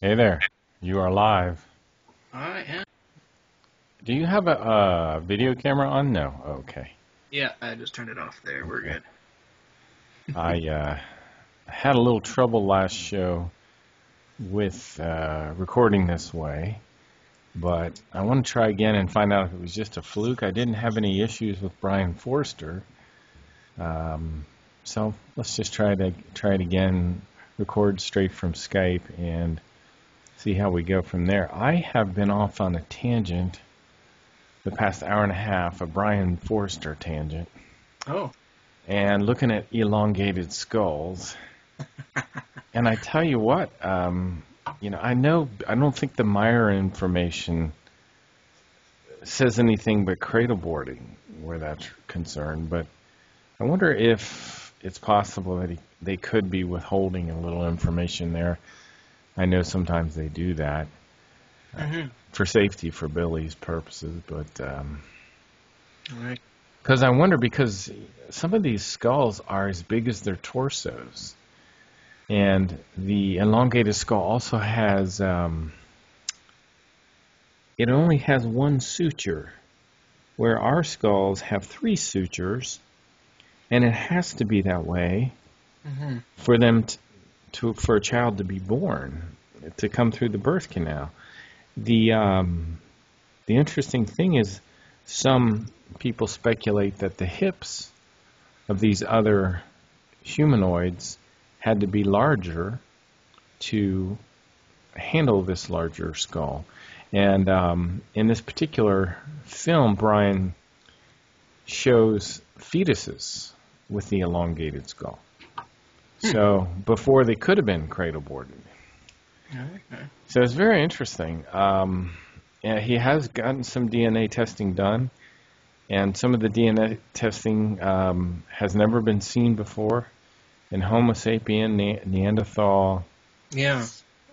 Hey there, you are live. I am. Do you have a video camera on? No. Okay. Yeah, I just turned it off there. We're Okay. good. I had a little trouble last show with recording this way, but I want to try again and find out if it was just a fluke. I didn't have any issues with Brian Forster, um, so let's just try it again. Record straight from Skype and see how we go from there. I have been off on a tangent the past hour and a half, a Brian Forster tangent, Oh. and looking at elongated skulls. And I tell you what, I don't think the Meyer information says anything but cradle boarding where that's concerned, but I wonder if it's possible that they could be withholding a little information there. I know sometimes they do that Mm-hmm. for safety for Billy's purposes, but All right. because I wonder, because some of these skulls are as big as their torsos. And the elongated skull also has, it only has one suture, where our skulls have three sutures, and it has to be that way Mm-hmm. for them for a child to be born, to come through the birth canal. The interesting thing is, some people speculate that the hips of these other humanoids had to be larger to handle this larger skull. And in this particular film, Brian shows fetuses with the elongated skull. So before they could have been cradle boarded. Okay. So it's very interesting. Yeah, he has gotten some DNA testing done, and some of the DNA testing has never been seen before in Homo sapien, Neanderthal, Yeah.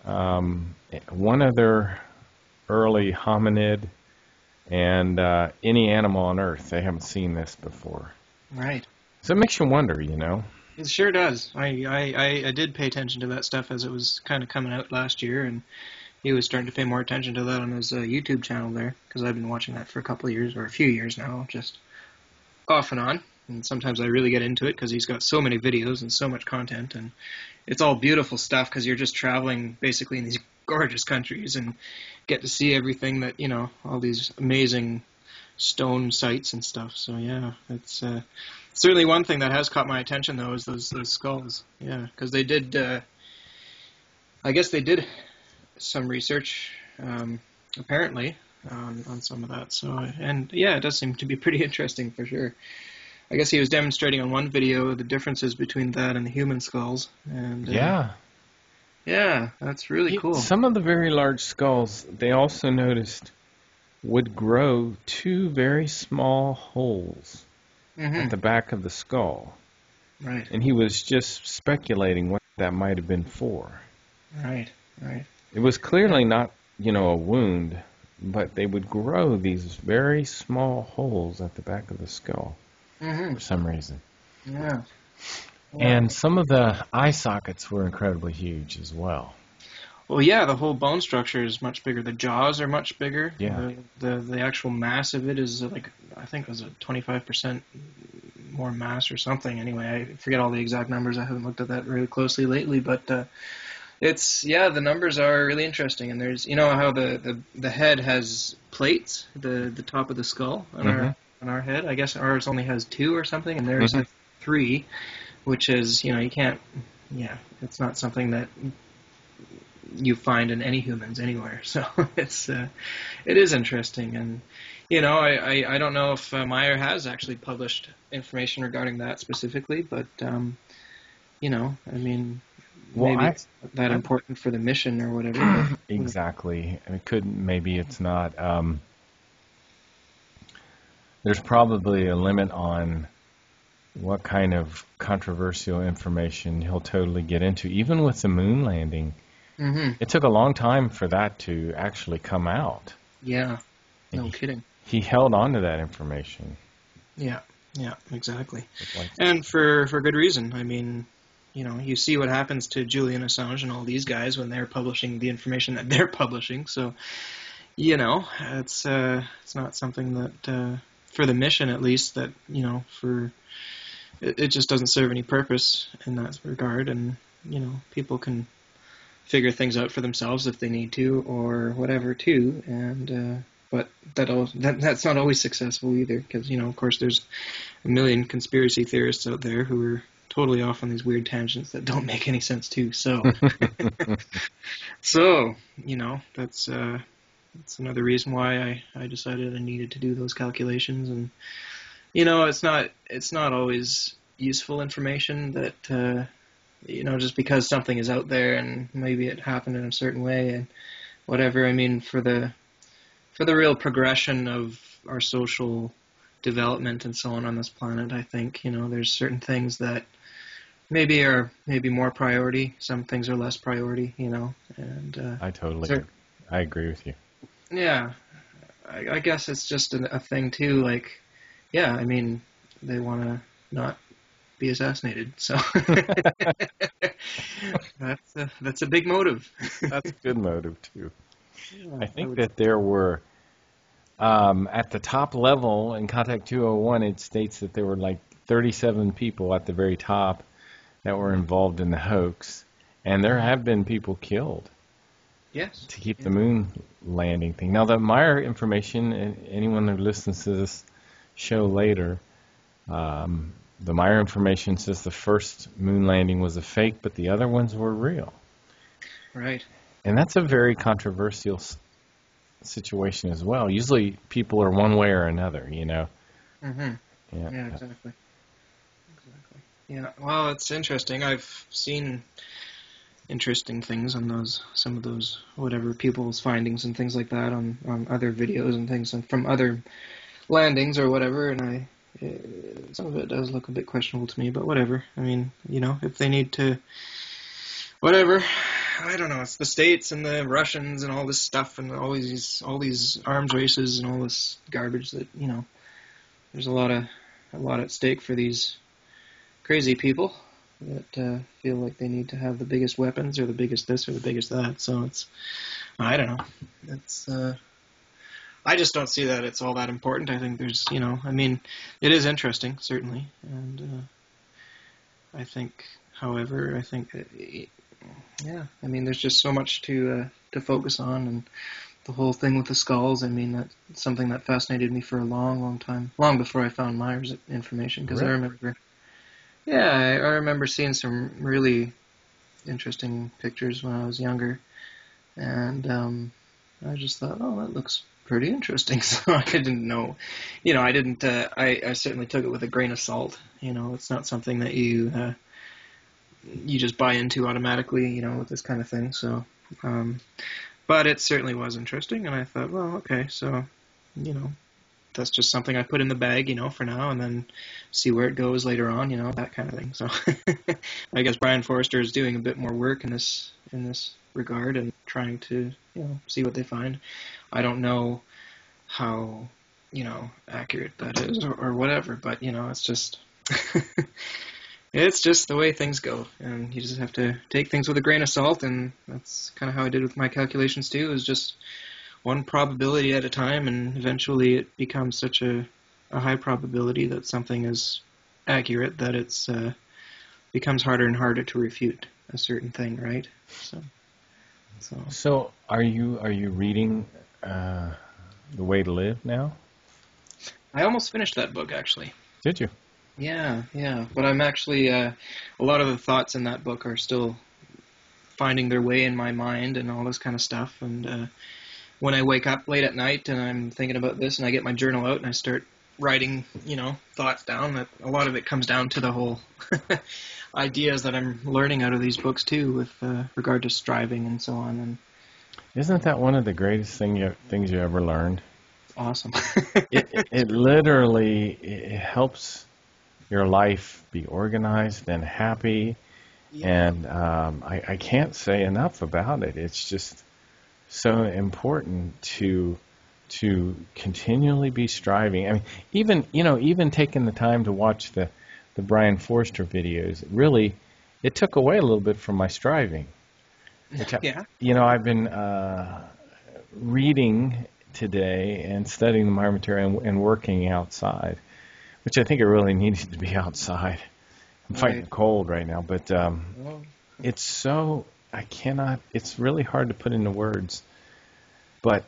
one other early hominid, and any animal on Earth. They haven't seen this before. Right. So it makes you wonder, you know. It sure does. I did pay attention to that stuff as it was kind of coming out last year, and he was starting to pay more attention to that on his YouTube channel there, because I've been watching that for a couple of years, or a few years now, just off and on. And sometimes I really get into it because he's got so many videos and so much content, and it's all beautiful stuff because you're just traveling basically in these gorgeous countries and get to see everything that, all these amazing stone sites and stuff. So yeah, it's certainly one thing that has caught my attention though is those skulls. Yeah, because they did. I guess they did some research, apparently, on some of that. So and yeah, it does seem to be pretty interesting for sure. I guess he was demonstrating on one video the differences between that and the human skulls, and Yeah. yeah, that's really cool. Some of the very large skulls, they also noticed, would grow two very small holes at Hmm. the back of the skull. Right, And he was just speculating what that might have been for. right, right. It was clearly not, a wound, but they would grow these very small holes at the back of the skull Hmm. for some reason. Yeah, yeah. And some of the eye sockets were incredibly huge as well. Well, yeah, the whole bone structure is much bigger. The jaws are much bigger. Yeah. The actual mass of it is like, I think it was a 25% more mass or something. Anyway, I forget all the exact numbers. I haven't looked at that really closely lately, but it's yeah, the numbers are really interesting. And there's how the head has plates, the top of the skull on Hmm. our head. I guess ours only has two or something, and theirs Hmm. has three, which is you can't. Yeah, it's not something that you find in any humans anywhere. So it is interesting, and I don't know if Meyer has actually published information regarding that specifically, but I mean, Well, maybe I, it's not that I important for the mission or whatever. But exactly. It could, maybe it's not. There's probably a limit on what kind of controversial information he'll totally get into. Even with the moon landing, hmm it took a long time for that to actually come out. yeah, And no kidding. he held on to that information. Yeah, yeah, exactly, It's like, and for good reason. I mean, you see what happens to Julian Assange and all these guys when they're publishing the information that they're publishing. So, it's not something that, for the mission at least, that, it just doesn't serve any purpose in that regard. And, people can figure things out for themselves if they need to or whatever too. And, but that's not always successful either, because, of course, there's a million conspiracy theorists out there who are totally off on these weird tangents that don't make any sense too. So, that's another reason why I decided I needed to do those calculations. And it's not always useful information that just because something is out there and maybe it happened in a certain way and whatever. I mean, for the real progression of our social development and so on this planet, I think there's certain things that maybe are more priority. Some things are less priority. And I agree with you. Yeah, I guess it's just a thing too. Like, yeah, I mean, they want to not be assassinated, so that's a big motive. That's a good motive too. Yeah, I think that there were at the top level in Contact 201, it states that there were like 37 people at the very top that were involved in the hoax, and there have been people killed. Yes. To keep the moon landing thing. Now, the Meyer information, anyone who listens to this show later, the Meyer information says the first moon landing was a fake, but the other ones were real. Right. And that's a very controversial situation as well. Usually people are one way or another, Mm-hmm. Yeah, exactly. Yeah, well, it's interesting. I've seen interesting things on some of those, whatever, people's findings and things like that on other videos and things from other landings or whatever, and some of it does look a bit questionable to me, but whatever. I mean, if they need to, whatever. I don't know. It's the States and the Russians and all this stuff and all these arms races and all this garbage that, there's a lot at stake for these crazy people that feel like they need to have the biggest weapons or the biggest this or the biggest that. So I don't know. It's I just don't see that it's all that important. I think there's, I mean, it is interesting, certainly. And I think, however, yeah, I mean, there's just so much to focus on. And the whole thing with the skulls, I mean, that's something that fascinated me for a long, long time, long before I found Meyer's information. Because Really? I remember seeing some really interesting pictures when I was younger. And I just thought, oh, that looks pretty interesting. So I didn't know, I certainly took it with a grain of salt. It's not something that you just buy into automatically, with this kind of thing. So, but it certainly was interesting, and I thought, well, okay, so, that's just something I put in the bag, for now, and then see where it goes later on, that kind of thing. So, I guess Brian Forrester is doing a bit more work in this regard and trying to, see what they find. I don't know how, accurate that is or whatever, but, it's just, it's just the way things go, and you just have to take things with a grain of salt, and that's kind of how I did with my calculations too, is just one probability at a time, and eventually it becomes such a high probability that something is accurate that it's becomes harder and harder to refute a certain thing, right? So are you reading The Way to Live now? I almost finished that book, actually. Did you? Yeah. But I'm actually, a lot of the thoughts in that book are still finding their way in my mind and all this kind of stuff. And when I wake up late at night and I'm thinking about this and I get my journal out and I start writing, thoughts down, that a lot of it comes down to the whole ideas that I'm learning out of these books too, with regard to striving and so on. And isn't that one of the greatest things you ever learned? Awesome. it literally helps your life be organized and happy, and I can't say enough about it. It's just so important to continually be striving. I mean, even taking the time to watch the Brian Forrester videos, really, it took away a little bit from my striving, which Yeah. I've been reading today and studying the Maya material and working outside, which I think it really needed to be outside. I'm fighting Right. the cold right now, but Well, it's so I cannot. It's really hard to put into words, but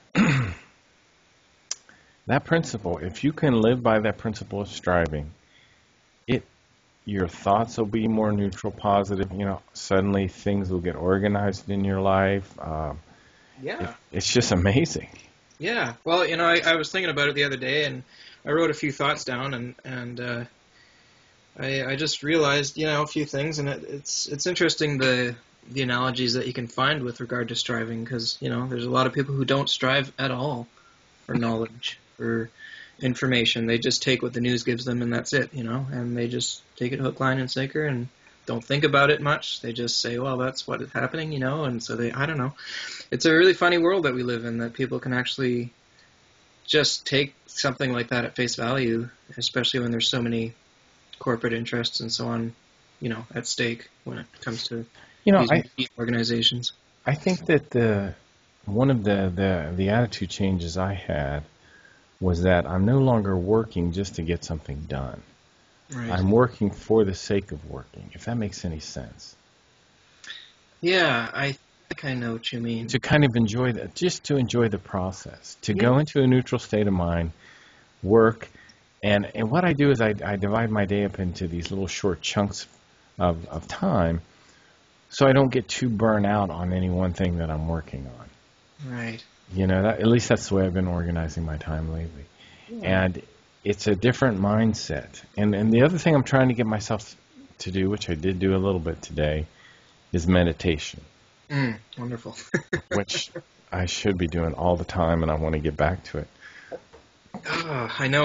that principle, if you can live by that principle of striving, it your thoughts will be more neutral, positive. Suddenly things will get organized in your life. yeah. It's just amazing. Yeah. Well, I was thinking about it the other day, and I wrote a few thoughts down, and I just realized, a few things, and it's interesting the analogies that you can find with regard to striving, because there's a lot of people who don't strive at all for knowledge, for information. They just take what the news gives them, and that's it, and they just take it hook, line, and sinker, and don't think about it much. They just say, well, that's what is happening, and so I don't know. It's a really funny world that we live in, that people can actually just take something like that at face value, especially when there's so many corporate interests and so on, at stake when it comes to You know, these organizations. I think that one of the attitude changes I had was that I'm no longer working just to get something done. Right. I'm working for the sake of working, if that makes any sense. Yeah, I think I know what you mean. To kind of enjoy that, just to enjoy the process, to Yeah. go into a neutral state of mind, work, and what I do is I divide my day up into these little short chunks of time so I don't get too burnt out on any one thing that I'm working on. Right. At least that's the way I've been organizing my time lately. Yeah. And it's a different mindset. And the other thing I'm trying to get myself to do, which I did do a little bit today, is meditation, Wonderful. which I should be doing all the time, and I want to get back to it. I know.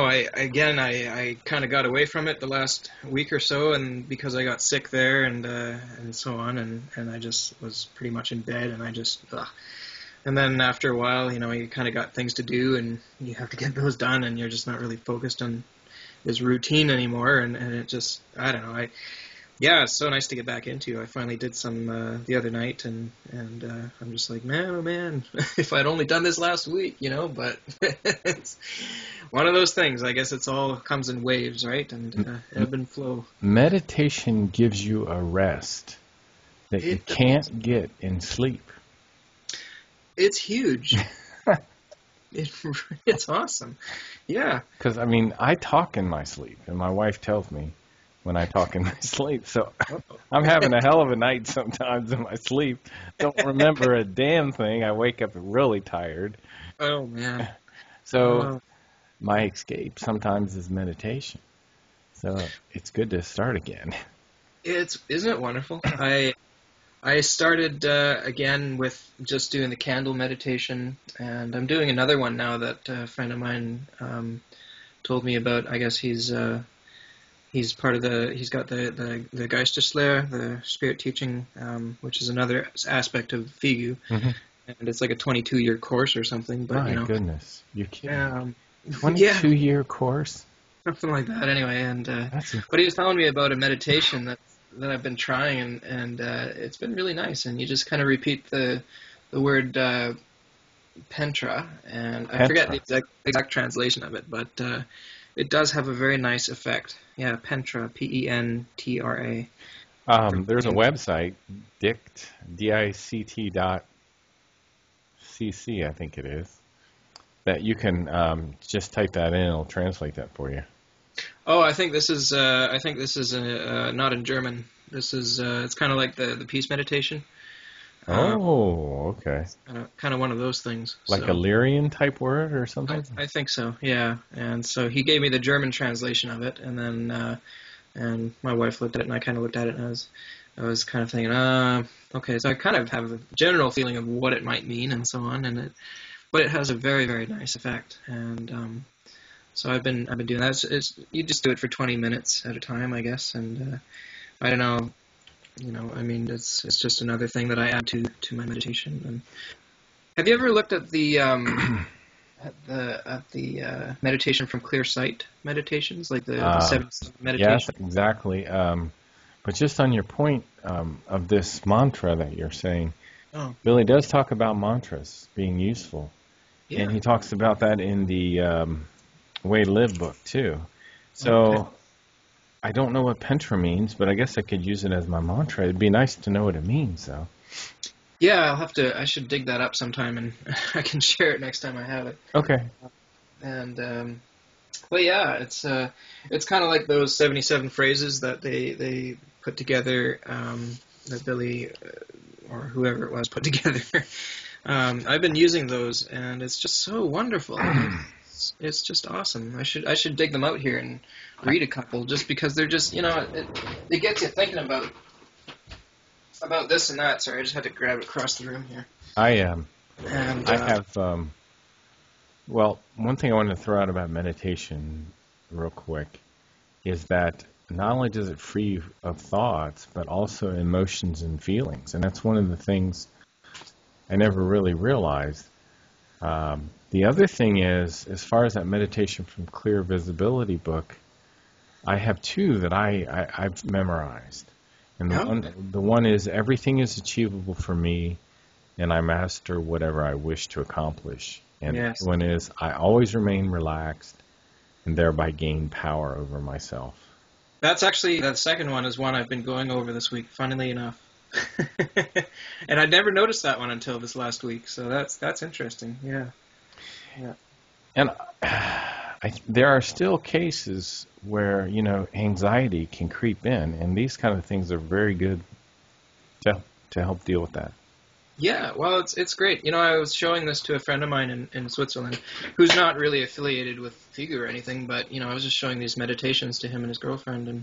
I kind of got away from it the last week or so, and because I got sick there and so on, and I just was pretty much in bed, and I just and then after a while, you kind of got things to do, and you have to get those done, and you're just not really focused on this routine anymore, and it just I don't know. Yeah, it's so nice to get back into. I finally did some the other night, and I'm just like, man, oh man, if I'd only done this last week, but it's one of those things. I guess it's all comes in waves, right? And ebb and flow. Meditation gives you a rest that you It can't get in sleep. It's huge. It's awesome. Yeah. Because, I talk in my sleep, and my wife tells me when I talk in my sleep. So I'm having a hell of a night sometimes in my sleep. Don't remember a damn thing. I wake up really tired. Oh man. So my escape sometimes is meditation. So it's good to start again. Isn't it wonderful? I started again with just doing the candle meditation, and I'm doing another one now that a friend of mine told me about. I guess he's part of he's got the Geisterslehre, the spirit teaching, which is another aspect of Figu, Mm-hmm. and it's like a 22-year course or something. But My goodness. You're kidding. yeah, 22-year course? something like that. Anyway, and That's but he was telling me about a meditation that I've been trying, and it's been really nice. And you just kind of repeat the word pentra, and I forget the exact translation of it, but it does have a very nice effect. Yeah, pentra, Pentra. There's a website, dict dot cc, I think it is, that you can just type that in, it'll translate that for you. Oh, I think this is not in German. This is it's kind of like the peace meditation. Oh, okay. Kind of one of those things. Like so. a Lyrian type word or something? I think so, yeah. And so he gave me the German translation of it, and then and my wife looked at it, and I kind of looked at it, and I was kind of thinking, okay. So I kind of have a general feeling of what it might mean, and so on, but it has a very, very nice effect, and so I've been doing that. You just do it for 20 minutes at a time, I guess, and I don't know. It's just another thing that I add to my meditation. And have you ever looked at the meditation from Clear Sight meditations, like the 7 meditation? Yes, exactly. But just on your point of this mantra that you're saying, Oh, Billy does talk about mantras being useful. yeah. And he talks about that in the Way to Live book, too. So Okay. I don't know what Pentra means, but I guess I could use it as my mantra. It'd be nice to know what it means, though. Yeah, I'll have to. I should dig that up sometime, and I can share it next time I have it. Okay. And but yeah, it's kind of like those 77 phrases that they put together, that Billy or whoever it was put together. I've been using those, and it's just so wonderful. It's just awesome. I should dig them out here and read a couple, just because they're just, it gets you thinking about this and that. Sorry, I just had to grab it across the room here. And I have, well, one thing I wanted to throw out about meditation real quick is that not only does it free you of thoughts, but also emotions and feelings. And that's one of the things I never really realized. The other thing is, as far as that Meditation from Clear Visibility book, I have two that I've memorized. And the one is, everything is achievable for me, and I master whatever I wish to accomplish. And Yes. the one is, I always remain relaxed and thereby gain power over myself. That's actually, that second one is one I've been going over this week, funnily enough. And I'd never noticed that one until this last week, so that's interesting. Yeah. And there are still cases where, anxiety can creep in, and these kind of things are very good to help deal with that. Yeah, well, it's great. I was showing this to a friend of mine in Switzerland, who's not really affiliated with Figure or anything, but, I was just showing these meditations to him and his girlfriend,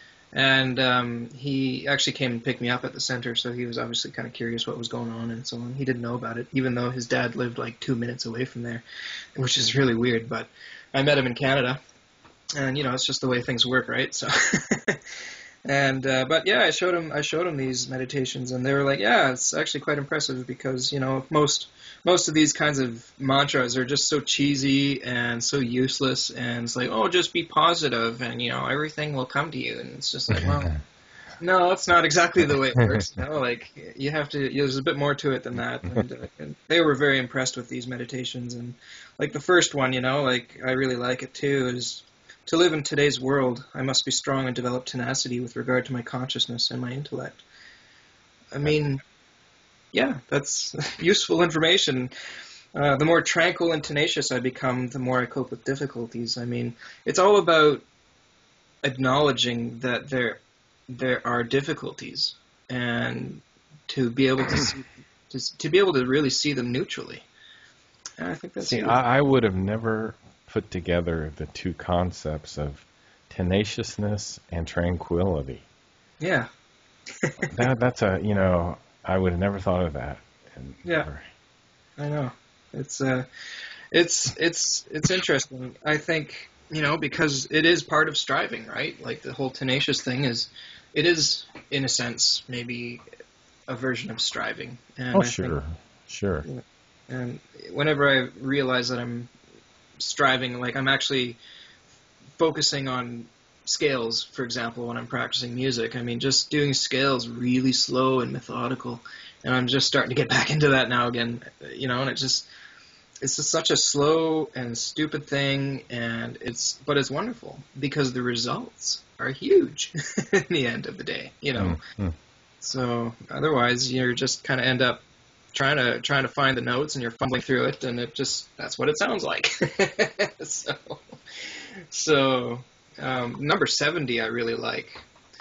and he actually came and picked me up at the center, so he was obviously kind of curious what was going on and so on. He didn't know about it, even though his dad lived like 2 minutes away from there, which is really weird, but I met him in Canada, and, it's just the way things work, right? So... And but yeah, I showed him these meditations, and they were like, yeah, it's actually quite impressive, because most of these kinds of mantras are just so cheesy and so useless, and it's like, oh, just be positive, and everything will come to you, and it's just like, well, no, that's not exactly the way it works. Like, you have to. There's a bit more to it than that, and they were very impressed with these meditations, and like the first one, like I really like it too, is, to live in today's world, I must be strong and develop tenacity with regard to my consciousness and my intellect. I mean, yeah, that's useful information. The more tranquil and tenacious I become, the more I cope with difficulties. I mean, it's all about acknowledging that there are difficulties, and to be able to to be able to really see them neutrally. And I think that's See, good. I would have never put together the two concepts of tenaciousness and tranquility. Yeah. That's I would have never thought of that. Yeah. I know. It's interesting. I think, because it is part of striving, right? Like, the whole tenacious thing is in a sense maybe a version of striving. And Oh, I think, sure. and whenever I realize that I'm striving, like I'm actually focusing on scales, for example, when I'm practicing music. I mean, just doing scales really slow and methodical, and I'm just starting to get back into that now again, and it's just such a slow and stupid thing, and it's wonderful, because the results are huge in the end of the day, Mm. So otherwise you're just kind of end up trying to find the notes, and you're fumbling through it, and that's what it sounds like. So number 70 I really like.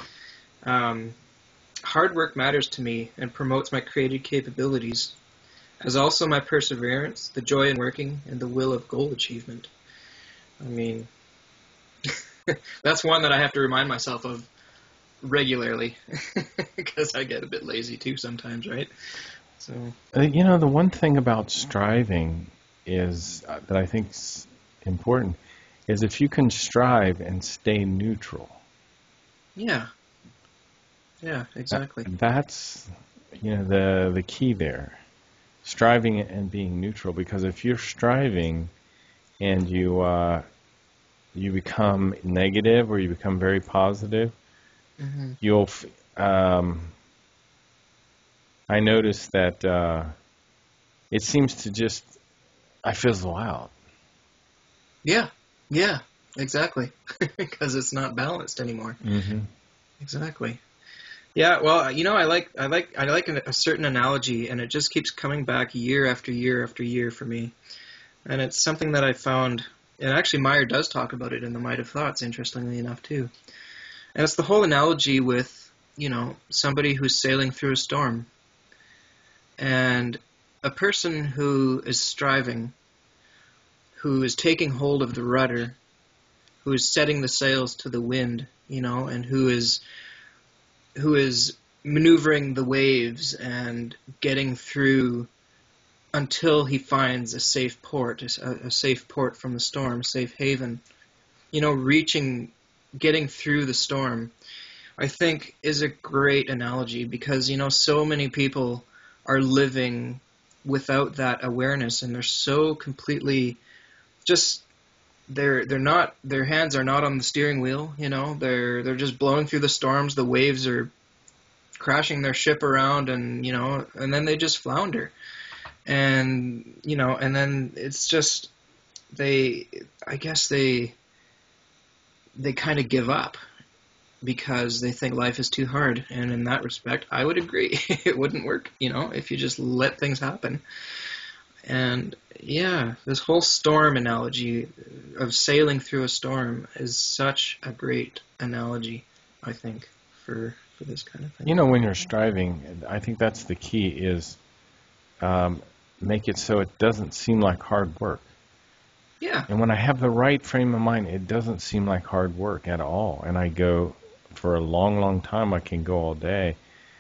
Hard work matters to me and promotes my creative capabilities, as also my perseverance, the joy in working, and the will of goal achievement. I mean, that's one that I have to remind myself of regularly, because I get a bit lazy too sometimes, right? So The one thing about striving is that I think's important is if you can strive and stay neutral. yeah, exactly. That's the key there. Striving and being neutral, because if you're striving and you become negative or you become very positive, Hmm. you'll. I noticed that it seems to just I fizzle out. Yeah, yeah, exactly. Because it's not balanced anymore. Hmm. Exactly. Yeah, well, I like a certain analogy, and it just keeps coming back year after year after year for me. And it's something that I found, and actually Meyer does talk about it in The Might of Thoughts, interestingly enough, too. And it's the whole analogy with, somebody who's sailing through a storm, and a person who is striving, who is taking hold of the rudder, who is setting the sails to the wind, and who is maneuvering the waves and getting through until he finds a safe port, a safe port from the storm, safe haven. Getting through the storm, I think is a great analogy because, so many people are living without that awareness, and they're so completely just they're not their hands are not on the steering wheel. They're just blowing through the storms. The waves are crashing their ship around, and then they just flounder. And then it's just they I guess they kind of give up because they think life is too hard. And in that respect, I would agree. It wouldn't work, if you just let things happen. And yeah, this whole storm analogy of sailing through a storm is such a great analogy, I think, for this kind of thing. When you're striving, I think that's the key is make it so it doesn't seem like hard work. Yeah. And when I have the right frame of mind, it doesn't seem like hard work at all. And I go for a long, long time. I can go all day.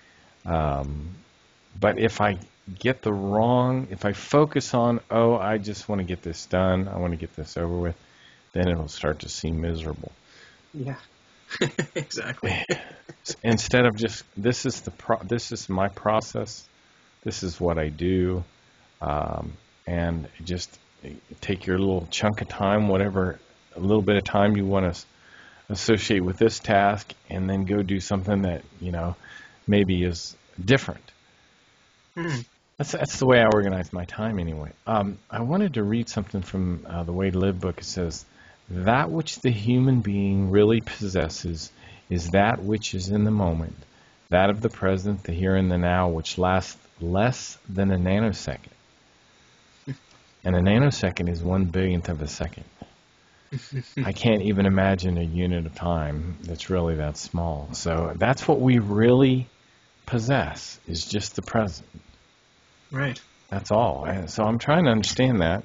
But if I if I focus on, I just want to get this done, I want to get this over with, then it'll start to seem miserable. Yeah. Exactly. Instead of just, this is my process, this is what I do, and just take your little chunk of time, whatever, a little bit of time you want to associate with this task, and then go do something that, maybe is different. Hmm. That's the way I organize my time anyway. I wanted to read something from the Way to Live book. It says, that which the human being really possesses is that which is in the moment, that of the present, the here and the now, which lasts less than a nanosecond. And a nanosecond is 1/1000th of a second. I can't even imagine a unit of time that's really that small. So that's what we really possess, is just the present. Right. That's all. And so I'm trying to understand that.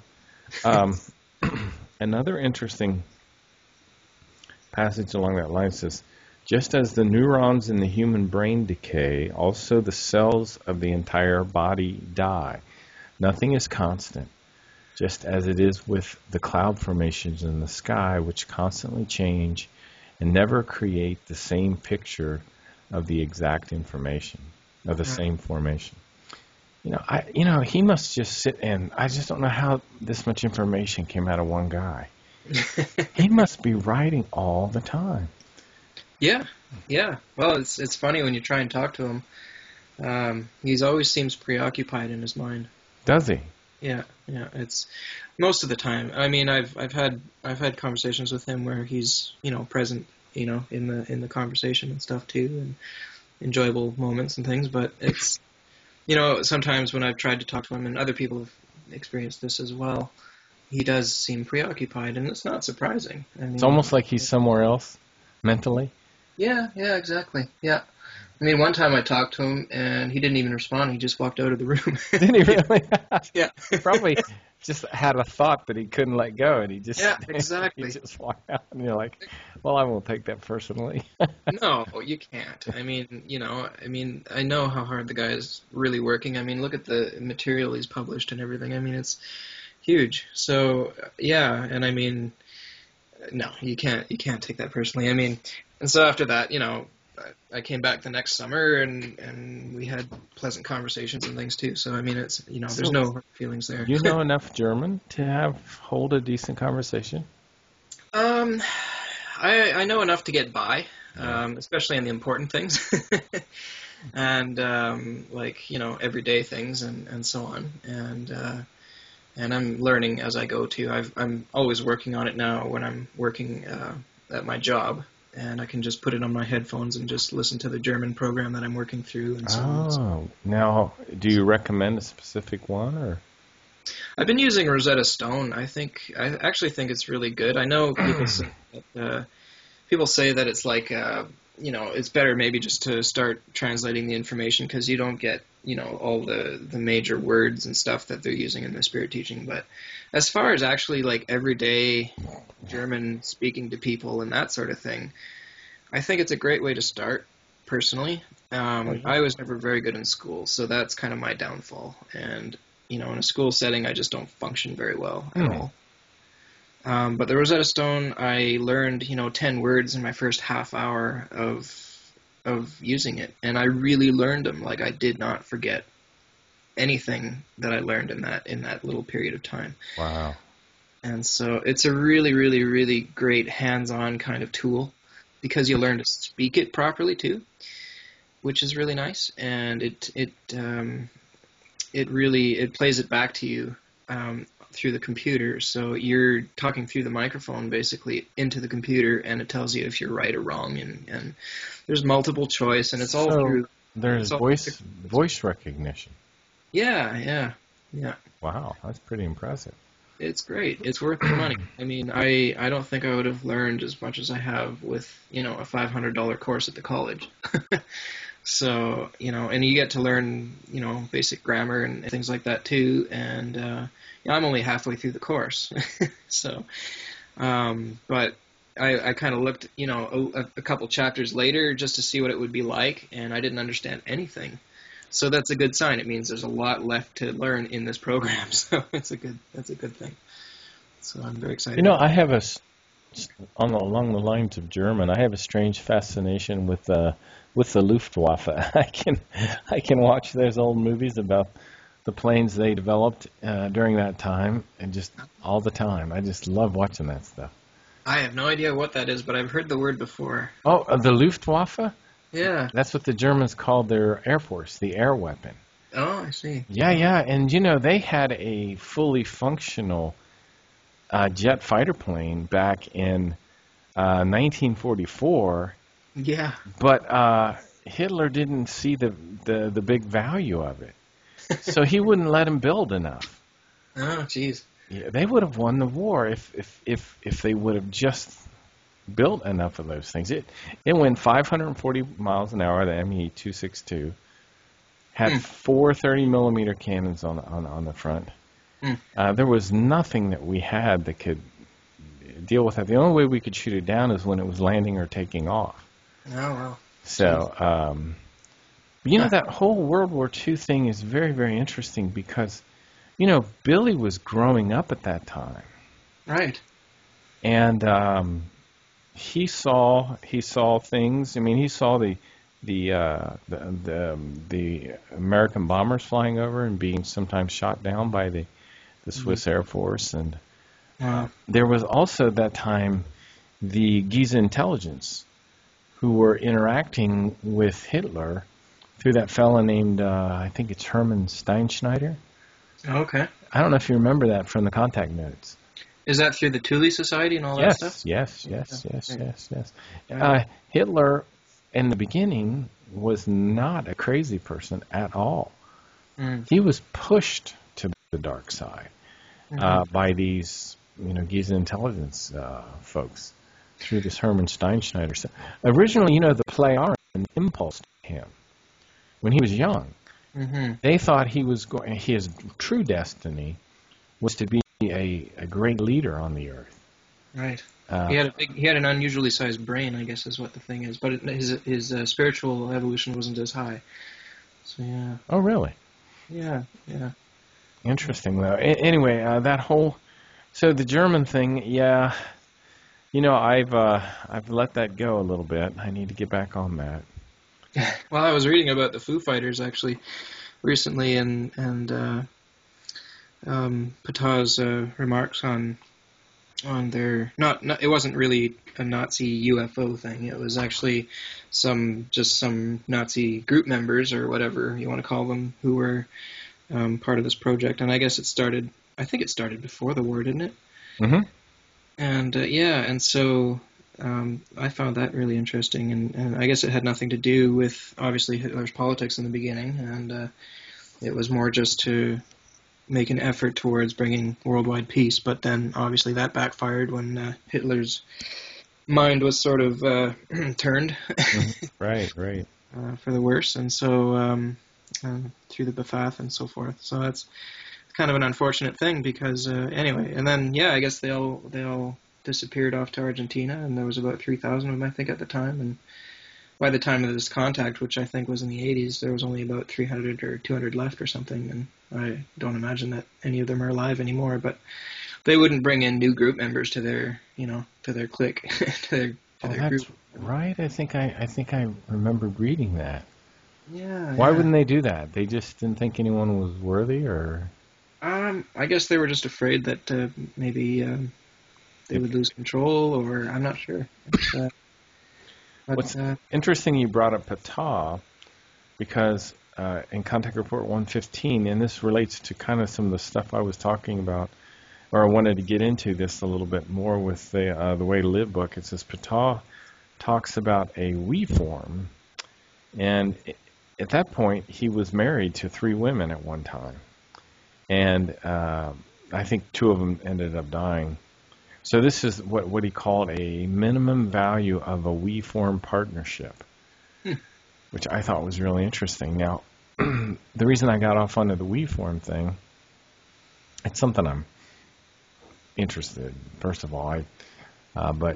Another interesting passage along that line says, just as the neurons in the human brain decay, also the cells of the entire body die. Nothing is constant, just as it is with the cloud formations in the sky, which constantly change and never create the same picture of the exact information, of the same formation. He must just sit and I just don't know how this much information came out of one guy. He must be writing all the time. Yeah. Yeah. Well, it's funny when you try and talk to him. He's always seems preoccupied in his mind. Does he? Yeah. Yeah. It's most of the time. I mean, I've had conversations with him where he's present in the conversation and stuff too, and enjoyable moments and things. But it's sometimes when I've tried to talk to him, and other people have experienced this as well, he does seem preoccupied, and it's not surprising. I mean, It's almost like he's somewhere else mentally. yeah, exactly. Yeah. I mean, one time I talked to him, and he didn't even respond. He just walked out of the room. Didn't he really? Yeah. He probably just had a thought that he couldn't let go, and he just Yeah, exactly. he just walked out, and you're like, well, I won't take that personally. No, you can't. I mean, I know how hard the guy is really working. I mean, look at the material he's published and everything. I mean, it's huge. So, yeah, and I mean, no, you can't take that personally. I mean, and so after that, I came back the next summer, and we had pleasant conversations and things too. So I mean, it's there's no hard feelings there. You know enough German to hold a decent conversation? I know enough to get by, especially on the important things, and like everyday things and so on. And I'm learning as I go too. I'm always working on it now when I'm working at my job, and I can just put it on my headphones and just listen to the German program that I'm working through and so on. Oh, now, do you recommend a specific one, or? I've been using Rosetta Stone. I actually think it's really good. I know people say that it's like it's better maybe just to start translating the information because you don't get all the major words and stuff that they're using in the spirit teaching. But as far as actually like everyday German speaking to people and that sort of thing, I think it's a great way to start. Personally, I was never very good in school, so that's kind of my downfall. And in a school setting, I just don't function very well at all. But the Rosetta Stone, I learned, 10 words in my first half hour of using it, and I really learned them. Like I did not forget anything that I learned in that little period of time. Wow. And so it's a really, really, really great hands-on kind of tool because you learn to speak it properly too, which is really nice, and it really plays it back to you through the computer. So you're talking through the microphone basically into the computer, and it tells you if you're right or wrong. And there's multiple choice, and it's all through. There's voice recognition. Yeah. Wow, that's pretty impressive. It's great. It's worth the money. I mean, I don't think I would have learned as much as I have with a $500 course at the college. So, and you get to learn, basic grammar and things like that too. And I'm only halfway through the course. So, but I kind of looked, a couple chapters later just to see what it would be like, and I didn't understand anything. So that's a good sign. It means there's a lot left to learn in this program. So that's a good thing. So I'm very excited. I have along the lines of German, I have a strange fascination with the Luftwaffe. I can watch those old movies about the planes they developed during that time, and just all the time. I just love watching that stuff. I have no idea what that is, but I've heard the word before. Oh, the Luftwaffe? Yeah. That's what the Germans called their Air Force, the air weapon. Oh, I see. Yeah, and they had a fully functional jet fighter plane back in 1944. Yeah. But Hitler didn't see the big value of it, so he wouldn't let him build enough. Oh, jeez. Yeah, they would have won the war if they would have just built enough of those things. It went 540 miles an hour. The Me-262 had 4 30-millimeter cannons on the front. There was nothing that we had that could deal with that. The only way we could shoot it down is when it was landing or taking off. Oh, wow. So, that whole World War II thing is very, very interesting because, Billy was growing up at that time. Right. And he saw things. I mean, he saw the American bombers flying over and being sometimes shot down by the Swiss Air Force, and there was also at that time the Giza intelligence, who were interacting with Hitler through that fellow named I think it's Hermann Steinschneider. Okay. I don't know if you remember that from the contact notes. Is that through the Thule Society and all that stuff? Yes. Hitler, in the beginning, was not a crazy person at all. He was pushed to the dark side by these, Giza intelligence folks through this Hermann Steinschneider. So originally, the Plejaren impulsed him when he was young. They thought his true destiny was to be a great leader on the earth. Right. He had an unusually sized brain, I guess is what the thing is. But his spiritual evolution wasn't as high. So yeah. Oh, really? Yeah. Interesting, though. Anyway, that whole... So the German thing, yeah... I've let that go a little bit. I need to get back on that. Well, I was reading about the Foo Fighters, actually, recently, and Patah's remarks on on their not it wasn't really a Nazi UFO thing. It was actually some Nazi group members or whatever you want to call them who were part of this project. And I guess I think it started before the war, didn't it? Mm-hmm. And and so I found that really interesting, and I guess it had nothing to do with obviously Hitler's politics in the beginning, and it was more just to make an effort towards bringing worldwide peace. But then obviously that backfired when Hitler's mind was sort of turned Mm-hmm. Right. for the worse, and so through the B'ath and so forth. So that's kind of an unfortunate thing because anyway, and then I guess they all disappeared off to Argentina, and there was about 3,000 of them I think at the time, and by the time of this contact, which I think was in the 80s, there was only about 300 or 200 left or something, and I don't imagine that any of them are alive anymore, but they wouldn't bring in new group members to their clique, to their That's group. right. I think I remember reading that. Yeah. Why wouldn't they do that? They just didn't think anyone was worthy, or I guess they were just afraid that maybe they would lose control, or I'm not sure. What's interesting, you brought up Ptah, because in Contact Report 115, and this relates to kind of some of the stuff I was talking about, or I wanted to get into this a little bit more with the Way to Live book. It says Ptah talks about a we form, and at that point he was married to 3 women at one time, and I think 2 of them ended up dying. So this is what he called a minimum value of a we form partnership, which I thought was really interesting. Now, the reason I got off onto the we form thing, it's something I'm interested in, first of all. But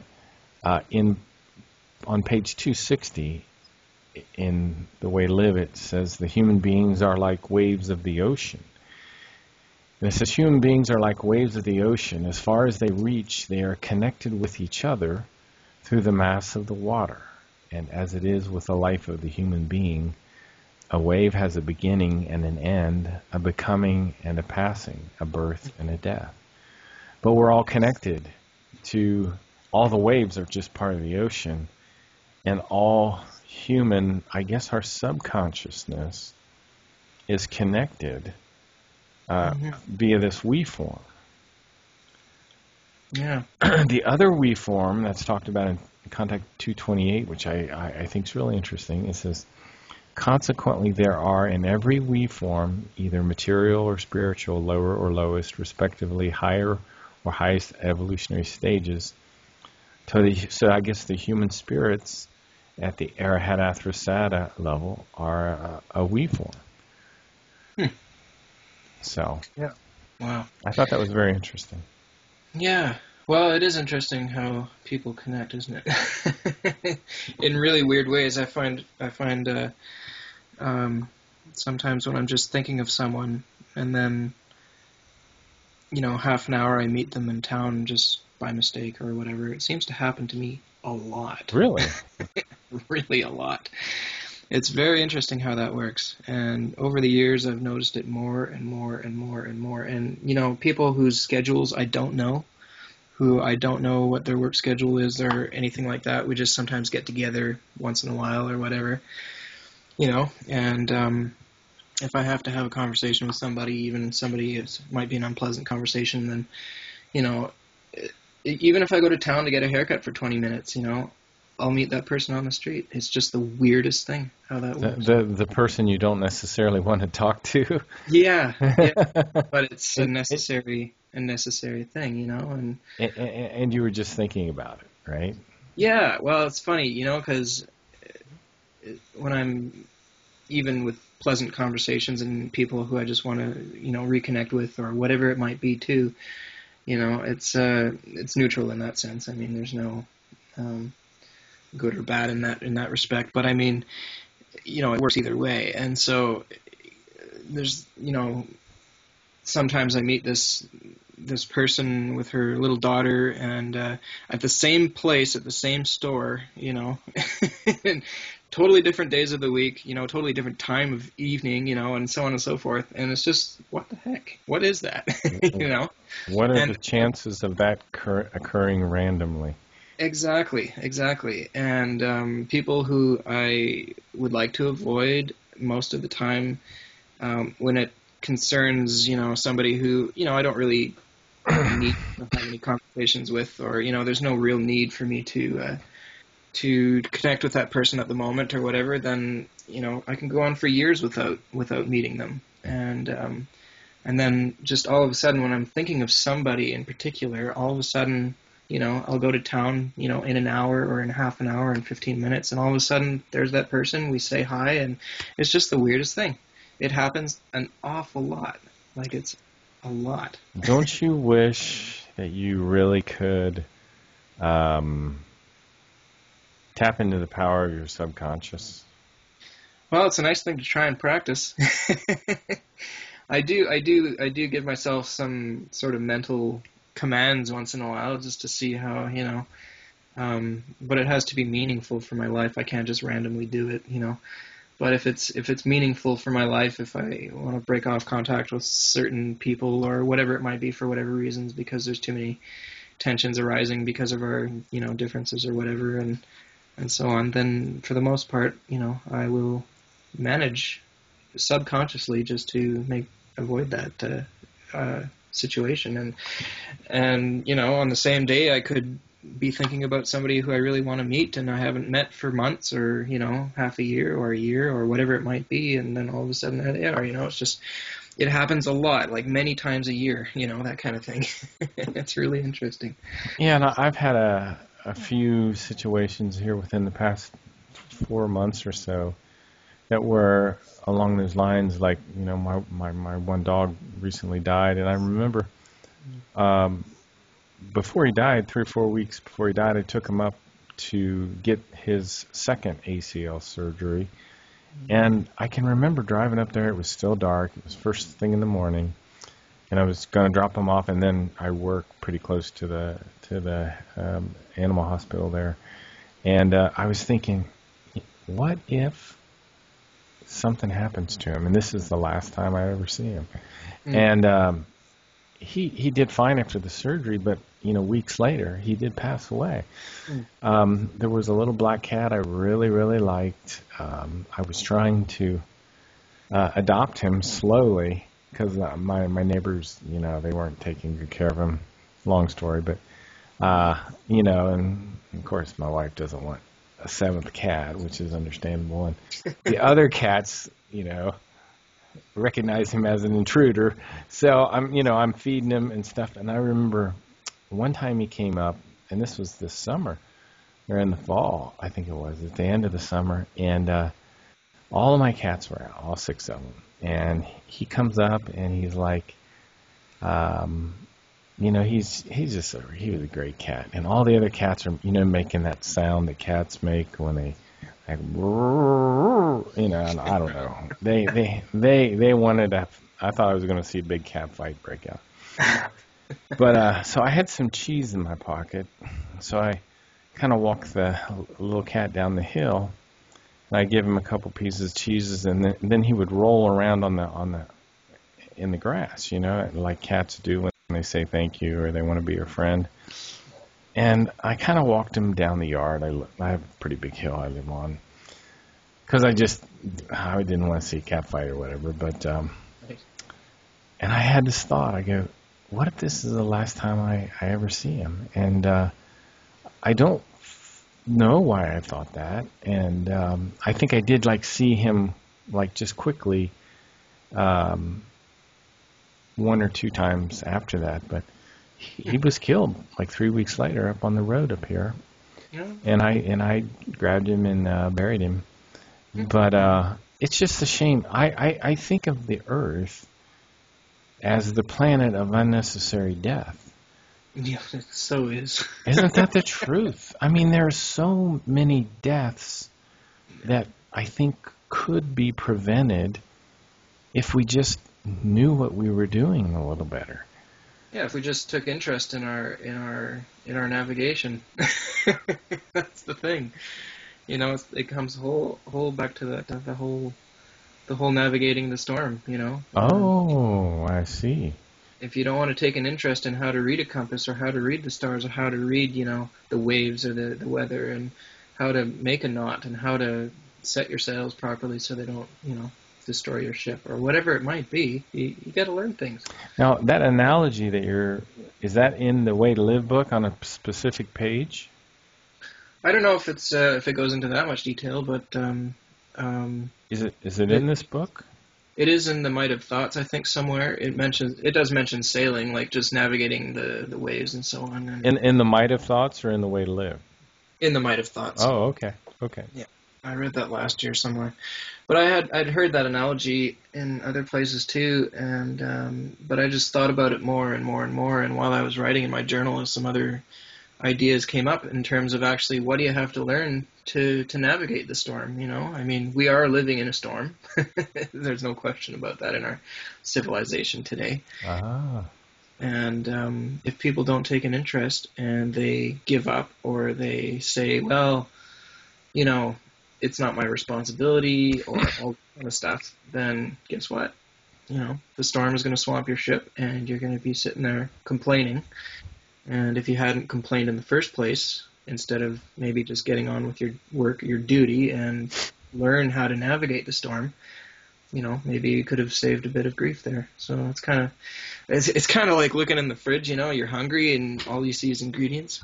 on page 260 in The Way to Live, it says the human beings are like waves of the ocean. And it says human beings are like waves of the ocean. As far as they reach, they are connected with each other through the mass of the water. And as it is with the life of the human being, a wave has a beginning and an end, a becoming and a passing, a birth and a death. But we're all connected to, all the waves are just part of the ocean, and all human, I guess our subconsciousness is connected via this we form. Yeah. The other we form that's talked about in Contact 228, which I think is really interesting, it says, consequently, there are in every we form, either material or spiritual, lower or lowest, respectively, higher or highest evolutionary stages. So I guess the human spirits at the Arahatathrasada level are a we form. So, Yeah. Wow. I thought that was very interesting. Yeah. Well, it is interesting how people connect, isn't it? In really weird ways. I find sometimes when I'm just thinking of someone, and then half an hour I meet them in town just by mistake or whatever. It seems to happen to me a lot. Really? Really a lot. It's very interesting how that works. And over the years, I've noticed it more and more and more and more. And, people whose schedules I don't know, who I don't know what their work schedule is or anything like that, we just sometimes get together once in a while or whatever, and if I have to have a conversation with somebody, even somebody it might be an unpleasant conversation, then, even if I go to town to get a haircut for 20 minutes, I'll meet that person on the street. It's just the weirdest thing how that works. The person you don't necessarily want to talk to. Yeah, but it's a necessary thing, And you were just thinking about it, right? Yeah, well, it's funny, because when I'm even with pleasant conversations and people who I just want to, reconnect with or whatever it might be too, it's neutral in that sense. I mean, there's no good or bad in that respect, but I mean, it works either way. And so there's, sometimes I meet this person with her little daughter, and at the same place, at the same store, and totally different days of the week, totally different time of evening, and so on and so forth. And it's just, what the heck? What is that? you know? What are And the chances of that occurring randomly? exactly. And people who I would like to avoid most of the time, when it concerns, somebody who, I don't really need to have any conversations with, or, there's no real need for me to connect with that person at the moment or whatever, then I can go on for years without meeting them, and then just all of a sudden when I'm thinking of somebody in particular, all of a sudden I'll go to town in an hour or in half an hour and 15 minutes, and all of a sudden there's that person, we say hi, and it's just the weirdest thing. It happens an awful lot, like it's a lot. Don't you wish that you really could um, tap into the power of your subconscious? Well, it's a nice thing to try and practice. I do give myself some sort of mental commands once in a while just to see how, but it has to be meaningful for my life. I can't just randomly do it. But if it's meaningful for my life, if I want to break off contact with certain people or whatever it might be for whatever reasons, because there's too many tensions arising because of our, differences or whatever, and so on, then for the most part, I will manage subconsciously just to avoid that situation. And on the same day, I could be thinking about somebody who I really want to meet and I haven't met for months, or half a year or whatever it might be, and then all of a sudden there they are. It's just, it happens a lot, like many times a year, that kind of thing. It's really interesting. Yeah, and I've had a few situations here within the past 4 months or so that were along those lines. Like, my one dog recently died, and I remember before he died, 3 or 4 weeks before he died, I took him up to get his second ACL surgery. And I can remember driving up there. It was still dark. It was first thing in the morning, and I was going to drop him off. And then I work pretty close to the animal hospital there, and I was thinking, what if something happens to him? And this is the last time I ever see him. And he did fine after the surgery, but weeks later he did pass away. There was a little black cat I really, really liked. I was trying to adopt him slowly because my neighbors, they weren't taking good care of him. Long story, but and of course my wife doesn't want a seventh cat, which is understandable. And the other cats, recognize him as an intruder. So I'm feeding him and stuff. And I remember one time he came up, and this was this summer, or in the fall, I think it was, at the end of the summer, and all of my cats were out, all 6 of them. And he comes up, and he's like, he was a great cat. And all the other cats are, making that sound that cats make when they, like, and I don't know. They wanted to. I thought I was going to see a big cat fight break out. But so I had some cheese in my pocket, so I kind of walked the little cat down the hill, and I give him a couple pieces of cheeses, and then he would roll around in the grass, like cats do when they say thank you or they want to be your friend. And I kind of walked him down the yard. I have a pretty big hill I live on, because I didn't want to see a cat fight or whatever. But and I had this thought. I go, what if this is the last time I ever see him? And I don't know why I thought that. And I think I did see him just quickly 1 or 2 times after that, but he was killed 3 weeks later up on the road up here. Yeah. And I grabbed him and buried him. But it's just a shame. I think of the Earth as the planet of unnecessary death. Yeah, it so is. Isn't that the truth? I mean, there are so many deaths that I think could be prevented if we just knew what we were doing a little better. Yeah, if we just took interest in our navigation. That's the thing. You know, it comes whole back to the whole navigating the storm. You know, Oh, I see. if you don't want to take an interest in how to read a compass or how to read the stars or how to read, you know, the waves or the weather and how to make a knot and how to set your sails properly so they don't, you know, destroy your ship or whatever it might be, you got to learn things. Now, that analogy that is that in the Way to Live book on a specific page? I don't know if it goes into that much detail, but Is it in this book? it is in the Might of Thoughts, I think somewhere. It does mention sailing, like just navigating the waves and so on. And In the Might of Thoughts or in the Way to Live? in the Might of Thoughts. Oh, okay. Okay. Yeah, I read that last year somewhere, but I'd heard that analogy in other places too, and but I just thought about it more and more and more. And while I was writing in my journal, some other ideas came up in terms of actually what do you have to learn to navigate the storm. You know, I mean, we are living in a storm. There's no question about that in our civilization today. Ah. And if people don't take an interest and they give up or they say, well, you know, it's not my responsibility or all that kind of stuff, then guess what? You know, the storm is going to swamp your ship and you're going to be sitting there complaining. And if you hadn't complained in the first place, instead of maybe just getting on with your work, your duty, and learn how to navigate the storm, you know, maybe you could have saved a bit of grief there. So it's kind of like looking in the fridge. You know, you're hungry and all you see is ingredients,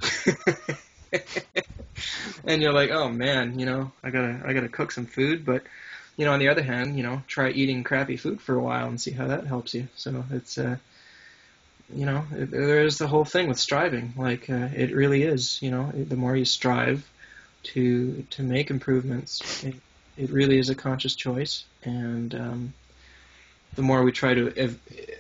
and you're like, oh man, you know, I gotta cook some food. But you know, on the other hand, you know, try eating crappy food for a while and see how that helps you. So it's you know, there's the whole thing with striving. Like it really is. You know, the more you strive to make improvements, it really is a conscious choice. And the more we try to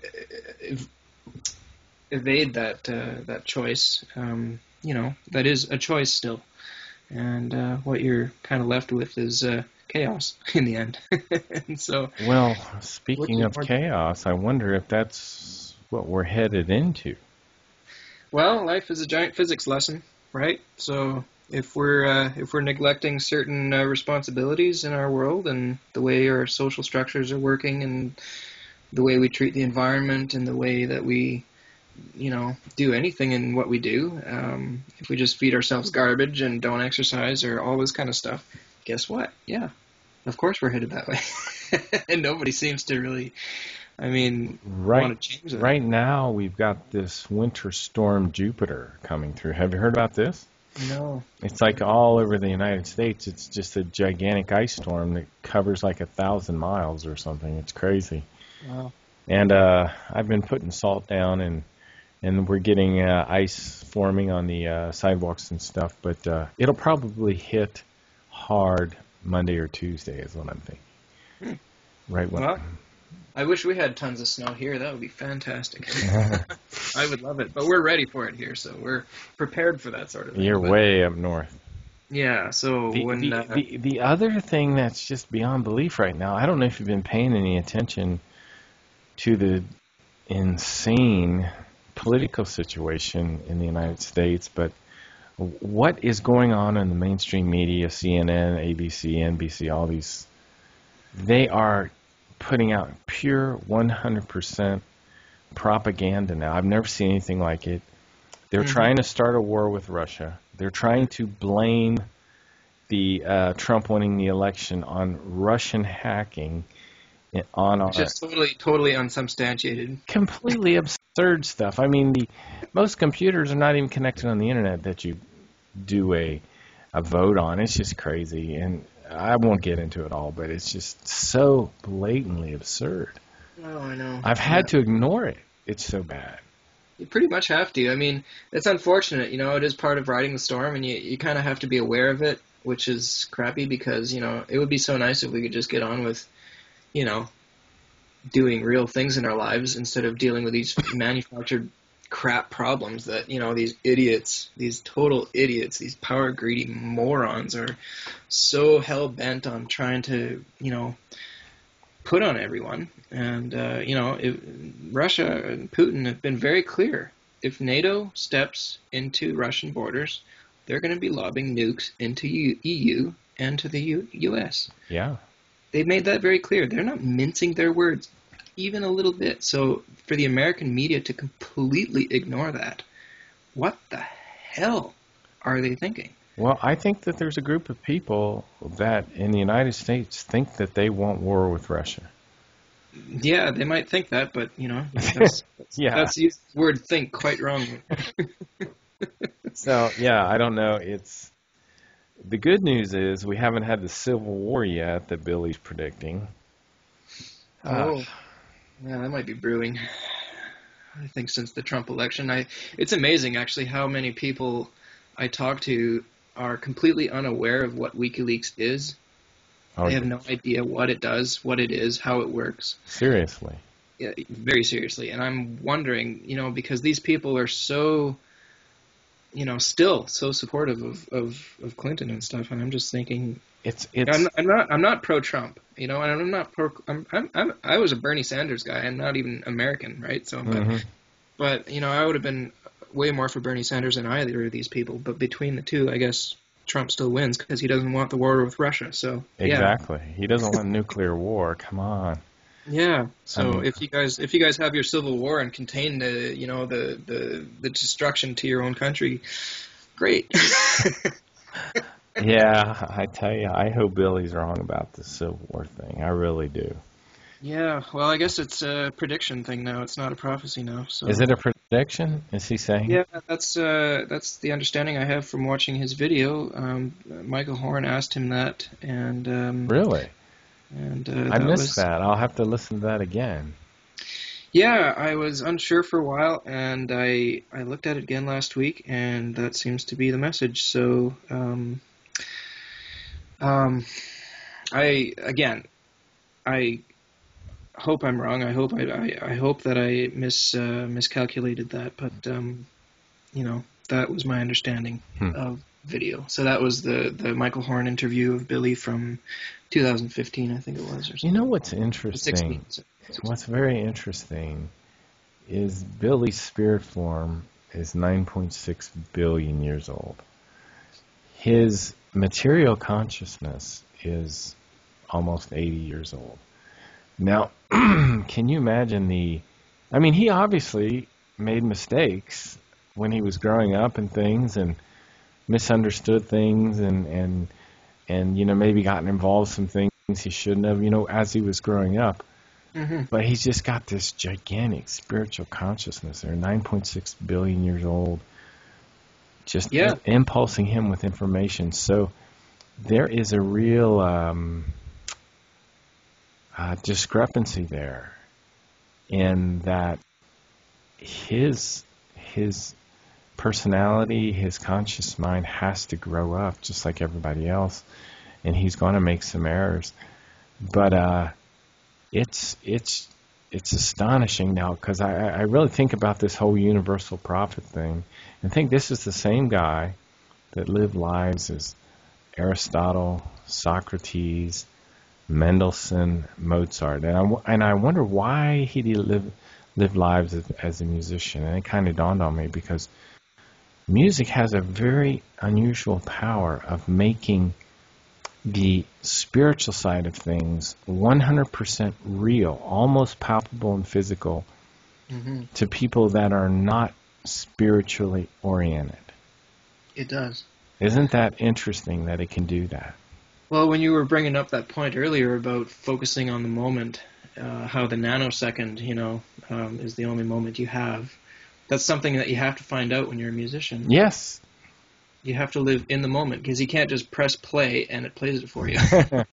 evade that choice, you know, that is a choice still. And what you're kind of left with is chaos in the end. And so, Well, speaking of chaos, I wonder if that's what we're headed into. well, life is a giant physics lesson, right? So if we're neglecting certain responsibilities in our world and the way our social structures are working and the way we treat the environment and the way that we, you know, do anything in what we do, if we just feed ourselves garbage and don't exercise or all this kind of stuff, guess what? Yeah, of course we're headed that way. And nobody seems to really, I mean, want to change that. Right now, we've got this winter storm Jupiter coming through. Have you heard about this? No. It's like all over the United States. It's just a gigantic ice storm that covers like 1,000 miles or something. It's crazy. Wow. And I've been putting salt down, and we're getting ice forming on the sidewalks and stuff. But it'll probably hit hard Monday or Tuesday is what I'm thinking. Right when. Well, I wish we had tons of snow here. That would be fantastic. I would love it. But we're ready for it here, so we're prepared for that sort of thing. You're way up north. Yeah, so The other thing that's just beyond belief right now, I don't know if you've been paying any attention to the insane political situation in the United States, but what is going on in the mainstream media, CNN, ABC, NBC, all these, they are putting out pure 100% propaganda now. I've never seen anything like it. They're trying to start a war with Russia. They're trying to blame the Trump winning the election on Russian hacking on our just totally unsubstantiated, completely absurd stuff. I mean, most computers are not even connected on the internet that you do a vote on. It's just crazy, and I won't get into it all, but it's just so blatantly absurd. Oh, I know. I've had to ignore it. It's so bad. You pretty much have to. I mean, it's unfortunate, you know, it is part of riding the storm, and you kind of have to be aware of it, which is crappy because, you know, it would be so nice if we could just get on with, you know, doing real things in our lives instead of dealing with these manufactured crap problems that, you know, these idiots, these total idiots, these power greedy morons are so hell-bent on trying to, you know, put on everyone. And, you know, Russia and Putin have been very clear. If NATO steps into Russian borders, they're going to be lobbing nukes into EU and to the U.S. Yeah. They made that very clear. They're not mincing their words even a little bit. So for the American media to completely ignore that, what the hell are they thinking? Well, I think that there's a group of people that in the United States think that they want war with Russia. Yeah, they might think that, but that's Yeah. that's used the word "think" quite wrongly. So, yeah, I don't know. The good news is we haven't had the Civil War yet that Billy's predicting. Oh, yeah, that might be brewing. I think since the Trump election, it's amazing actually how many people I talk to are completely unaware of what WikiLeaks is. Oh, They have no idea what it does, what it is, how it works. seriously. Yeah, very seriously. And I'm wondering, because these people are so, still so supportive of Clinton and stuff, and I'm just thinking, It's I'm not pro-Trump, and I'm not I was a Bernie Sanders guy. I'm not even American, right? So, but I would have been way more for Bernie Sanders than either of these people. But between the two, I guess Trump still wins because he doesn't want the war with Russia. So exactly. He doesn't want nuclear war. Come on. yeah. So I mean, if you guys have your civil war and contain the destruction to your own country, great. yeah, I tell you, I hope Billy's wrong about the Civil War thing. I really do. Yeah, well, I guess it's a prediction thing now. It's not a prophecy now. So Is it a prediction? Is he saying? yeah, that's the understanding I have from watching his video. Michael Horn asked him that, and Really? I that missed that. I'll have to listen to that again. yeah, I was unsure for a while, and I looked at it again last week, and that seems to be the message. So I hope I'm wrong. I hope that I miscalculated that, but that was my understanding of video. So that was the Michael Horn interview of Billy from 2015, I think it was, or something. You know what's interesting? 16. What's very interesting is Billy's spirit form is 9.6 billion years old. His material consciousness is almost 80 years old. Now, can you imagine he obviously made mistakes when he was growing up and things and misunderstood things and maybe gotten involved in some things he shouldn't have, as he was growing up. Mm-hmm. But he's just got this gigantic spiritual consciousness. They're 9.6 billion years old, just impulsing him with information. So there is a real discrepancy there in that his personality, his conscious mind has to grow up just like everybody else, and he's going to make some errors. But it's astonishing now because I really think about this whole universal prophet thing and think this is the same guy that lived lives as Aristotle, Socrates, Mendelssohn, Mozart, and I wonder why he did live lives as a musician. And it kind of dawned on me because music has a very unusual power of making the spiritual side of things 100% real, almost palpable and physical to people that are not spiritually oriented. It does. Isn't that interesting that it can do that? Well, when you were bringing up that point earlier about focusing on the moment, how the nanosecond, is the only moment you have, that's something that you have to find out when you're a musician. Yes. You have to live in the moment because you can't just press play and it plays it for you.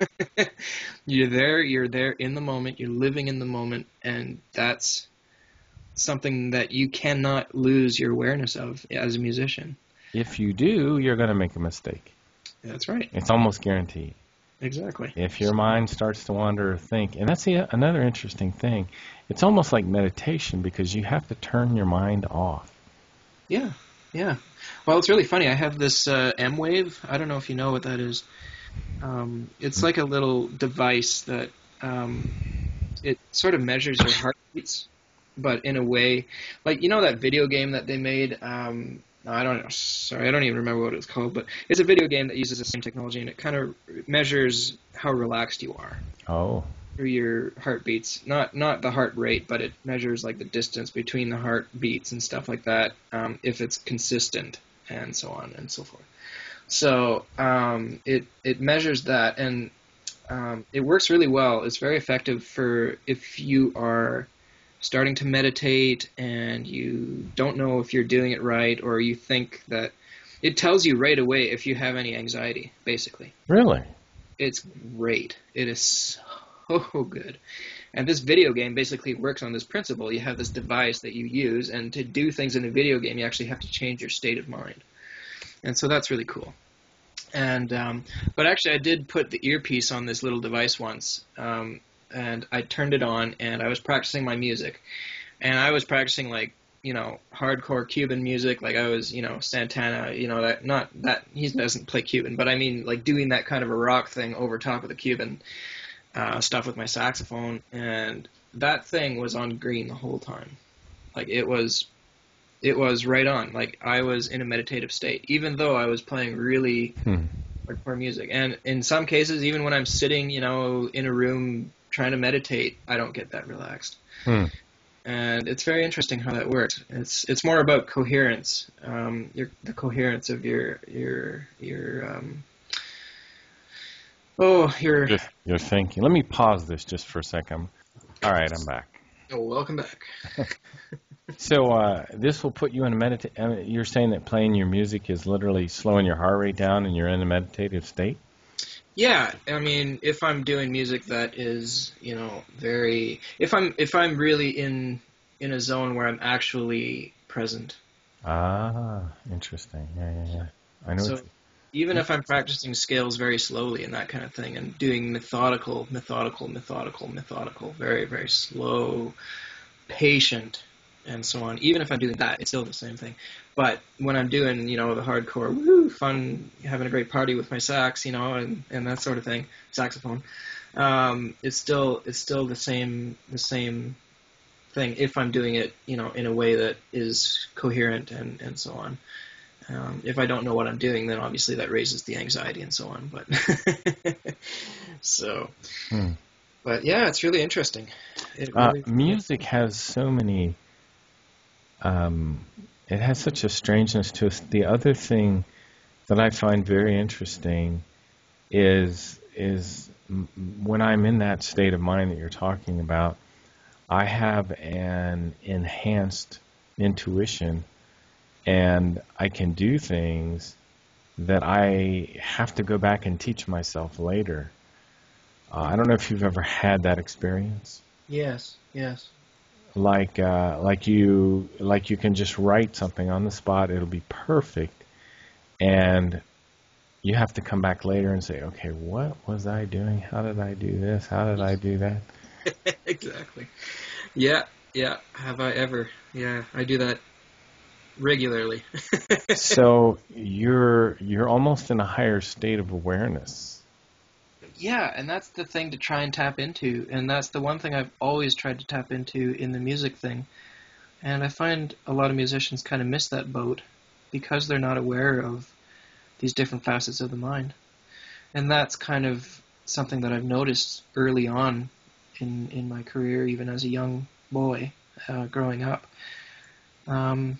You're there in the moment, you're living in the moment, and that's something that you cannot lose your awareness of as a musician. If you do, you're going to make a mistake. That's right. It's almost guaranteed. Exactly. If your mind starts to wander or think, and that's another interesting thing, it's almost like meditation because you have to turn your mind off. Yeah, yeah. Well, it's really funny. I have this M-Wave. I don't know if you know what that is. It's like a little device that it sort of measures your heartbeats, but in a way, like that video game that they made. No, I don't. Sorry, I don't even remember what it's called. But it's a video game that uses the same technology, and it kind of measures how relaxed you are Oh. through your heartbeats. Not the heart rate, but it measures like the distance between the heartbeats and stuff like that. If it's consistent and so on and so forth. So it measures that, and it works really well. It's very effective for if you are starting to meditate and you don't know if you're doing it right, or you think that it tells you right away if you have any anxiety, basically. Really? It's great. It is so good. And this video game basically works on this principle. You have this device that you use, and to do things in a video game, you actually have to change your state of mind. And so that's really cool. And but actually, I did put the earpiece on this little device once, and I turned it on, and I was practicing my music, and I was practicing like hardcore Cuban music, like I was Santana, that not that he doesn't play Cuban, but I mean like doing that kind of a rock thing over top of the Cuban stuff with my saxophone, and that thing was on green the whole time, like it was right on. Like I was in a meditative state, even though I was playing really hardcore music. And in some cases, even when I'm sitting, in a room trying to meditate, I don't get that relaxed. And it's very interesting how that works. It's more about coherence, the coherence of your You're thinking. Let me pause this just for a second. All right, I'm back. Oh, welcome back. So this will put you in a meditative. You're saying that playing your music is literally slowing your heart rate down, and you're in a meditative state. Yeah, I mean, if I'm doing music that is, very, if I'm really in a zone where I'm actually present. Ah, interesting. Yeah. I know. So even if I'm practicing scales very slowly and that kind of thing, and doing methodical, very, very slow, patient, and so on. Even if I'm doing that, it's still the same thing. But when I'm doing, the hardcore, fun, having a great party with my sax, and that sort of thing, saxophone, it's still the same thing if I'm doing it, in a way that is coherent and so on. If I don't know what I'm doing, then obviously that raises the anxiety and so on. But but yeah, it's really interesting. Music has so many. It has such a strangeness to it. The other thing that I find very interesting is when I'm in that state of mind that you're talking about, I have an enhanced intuition, and I can do things that I have to go back and teach myself later. I don't know if you've ever had that experience. Yes. Like you can just write something on the spot. It'll be perfect, and you have to come back later and say, okay, what was I doing? How did I do this? How did I do that? Exactly. Yeah. Have I ever? Yeah, I do that regularly. So you're almost in a higher state of awareness. Yeah, and that's the thing to try and tap into, and that's the one thing I've always tried to tap into in the music thing. And I find a lot of musicians kind of miss that boat because they're not aware of these different facets of the mind. And that's kind of something that I've noticed early on in my career, even as a young boy growing up. And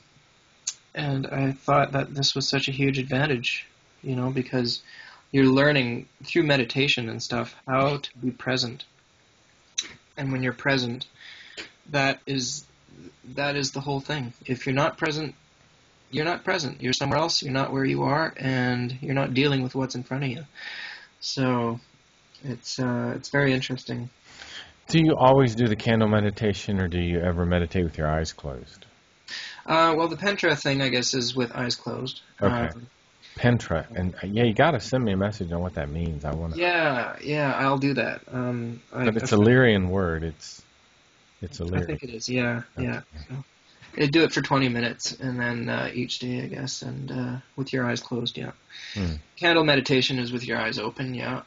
I thought that this was such a huge advantage, because you're learning through meditation and stuff how to be present. And when you're present, that is the whole thing. If you're not present, you're not present. You're somewhere else. You're not where you are, and you're not dealing with what's in front of you. So it's very interesting. Do you always do the candle meditation, or do you ever meditate with your eyes closed? Well, the Pentra thing, I guess, is with eyes closed. Okay. Pentra, and you got to send me a message on what that means. I want to. Yeah, I'll do that. But it's a Lyrian word. It's Illyrian. I think it is. Yeah. So, I do it for 20 minutes, and then each day, I guess, and with your eyes closed. Yeah. Candle meditation is with your eyes open. Yeah.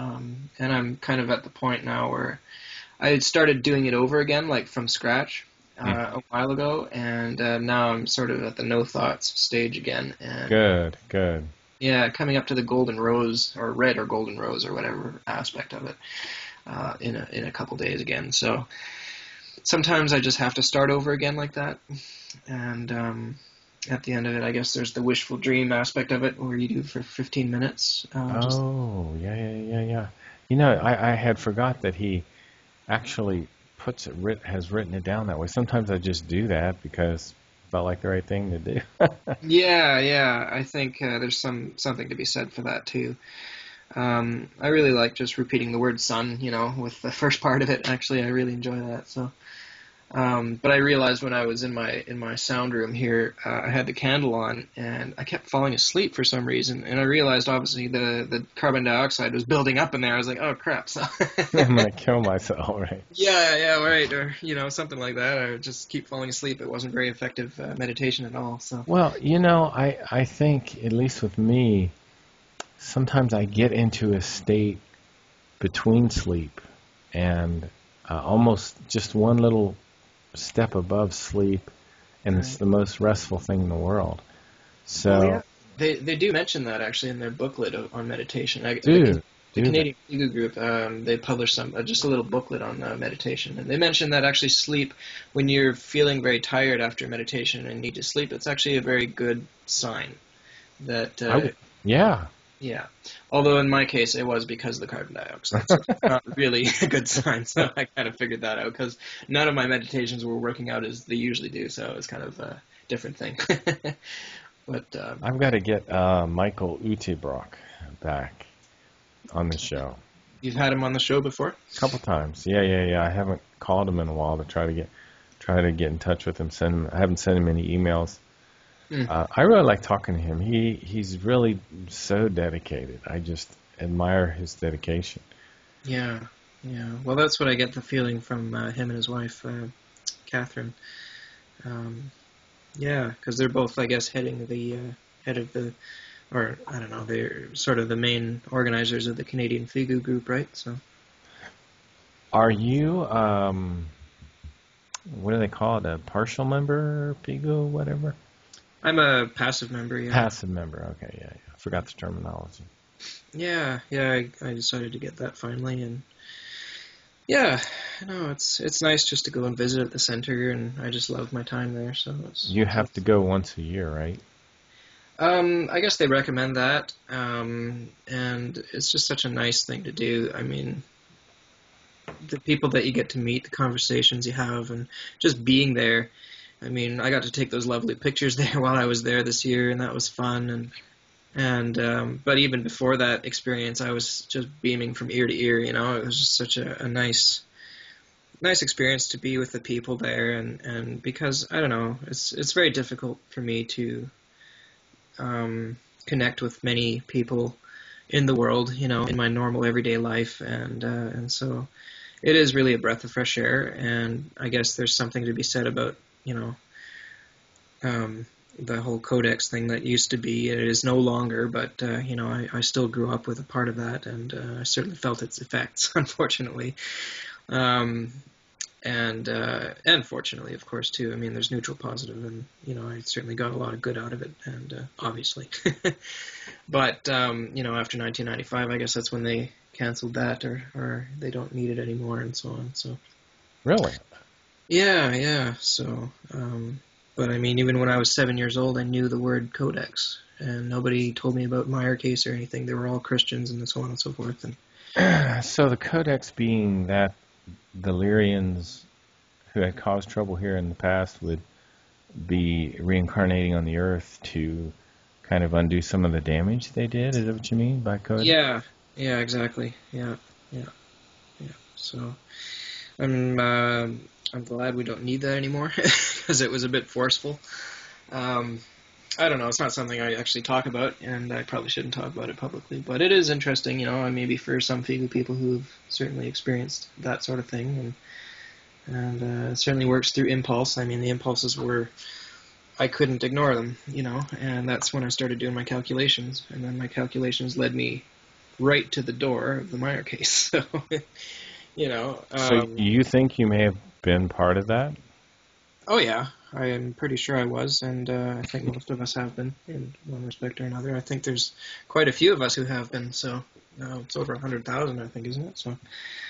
And I'm kind of at the point now where I had started doing it over again, like from scratch, a while ago, and now I'm sort of at the no thoughts stage again. And Good, good. yeah, coming up to the golden rose or red or golden rose or whatever aspect of it in a couple days again. So sometimes I just have to start over again like that, and at the end of it, I guess there's the wishful dream aspect of it, where you do for 15 minutes. Oh, yeah, yeah, yeah, yeah. You know, I had forgot that he actually has written it down that way. Sometimes I just do that because it felt like the right thing to do. Yeah, yeah. I think there's something to be said for that too. I really like just repeating the word "sun," with the first part of it. Actually, I really enjoy that. So. But I realized when I was in my sound room here, I had the candle on, and I kept falling asleep for some reason. And I realized obviously the carbon dioxide was building up in there. I was like, oh crap! So I'm gonna kill myself, right? yeah, right, or something like that, or just keep falling asleep. It wasn't very effective meditation at all. So Well, I think, at least with me, sometimes I get into a state between sleep and almost just one little step above sleep, and it's right. the most restful thing in the world. Oh yeah, So, they do mention that actually in their booklet on meditation. do The do that. Canadian Figure Group, they published just a little booklet on meditation, and they mentioned that actually sleep, when you're feeling very tired after meditation and need to sleep, it's actually a very good sign. That I would, yeah. yeah, although in my case it was because of the carbon dioxide, so it's not really a good sign. So I kind of figured that out because none of my meditations were working out as they usually do, so it's kind of a different thing. But I've got to get Michael Utebrock back on the show. you've had him on the show before? A couple times. Yeah, yeah, yeah. I haven't called him in a while to try to get in touch with him. I haven't sent him any emails. Mm. I really like talking to him. He's really so dedicated. I just admire his dedication. Yeah, yeah. Well, that's what I get the feeling from him and his wife, Catherine. Um, yeah, because they're both, I guess, heading the head of the, or I don't know, they're sort of the main organizers of the Canadian Figu group, right? So Are you what do they call it? A partial member, Pigo, whatever? I'm a passive member. Yeah, Passive member. Okay, yeah, yeah. I forgot the terminology. yeah. I decided to get that finally, and yeah, no, it's nice just to go and visit at the center, and I just love my time there. So You have to go once a year, right? I guess they recommend that, and it's just such a nice thing to do. I mean, the people that you get to meet, the conversations you have, and just being there. I mean, I got to take those lovely pictures there while I was there this year, and that was fun. And but even before that experience, I was just beaming from ear to ear. It was just such a nice experience to be with the people there, and because I don't know, it's very difficult for me to connect with many people in the world, in my normal everyday life, and so it is really a breath of fresh air. And I guess there's something to be said about the whole Codex thing that used to be. It is no longer, but I still grew up with a part of that, and I certainly felt its effects, unfortunately. Um, and fortunately, of course, too. I mean, there's neutral positive, and I certainly got a lot of good out of it, and obviously. But after 1995, I guess that's when they canceled that, or they don't need it anymore, and so on. So Really? yeah. So, but I mean, even when I was 7 years old, I knew the word Codex, and nobody told me about Meyer Case or anything. They were all Christians, and so on and so forth. And So the Codex being that the Lyrians who had caused trouble here in the past would be reincarnating on the Earth to kind of undo some of the damage they did. Is that what you mean by Codex? yeah, exactly. Yeah. So I'm glad we don't need that anymore because it was a bit forceful. I don't know. It's not something I actually talk about, and I probably shouldn't talk about it publicly. But it is interesting, and maybe for some Figu people who've certainly experienced that sort of thing, and it certainly works through impulse. I mean, the impulses were, I couldn't ignore them, and that's when I started doing my calculations, and then my calculations led me right to the door of the Meyer Case. So, So you think you may have been part of that? Oh yeah, I am pretty sure I was, and I think most of us have been in one respect or another. I think there's quite a few of us who have been. So it's over 100,000, I think, isn't it? So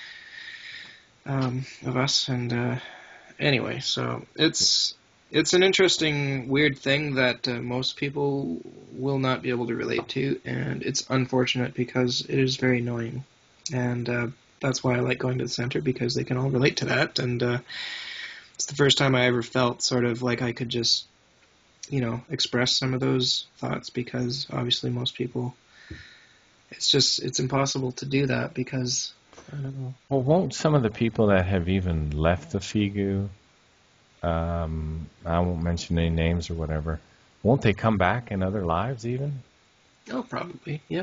of us, and anyway, so it's an interesting, weird thing that most people will not be able to relate to, and it's unfortunate because it is very annoying, and that's why I like going to the center, because they can all relate to that, and it's the first time I ever felt sort of like I could just, express some of those thoughts, because obviously most people, it's impossible to do that because, I don't know. Well, won't some of the people that have even left the FIGU, I won't mention any names or whatever, won't they come back in other lives even? Oh, probably, yeah.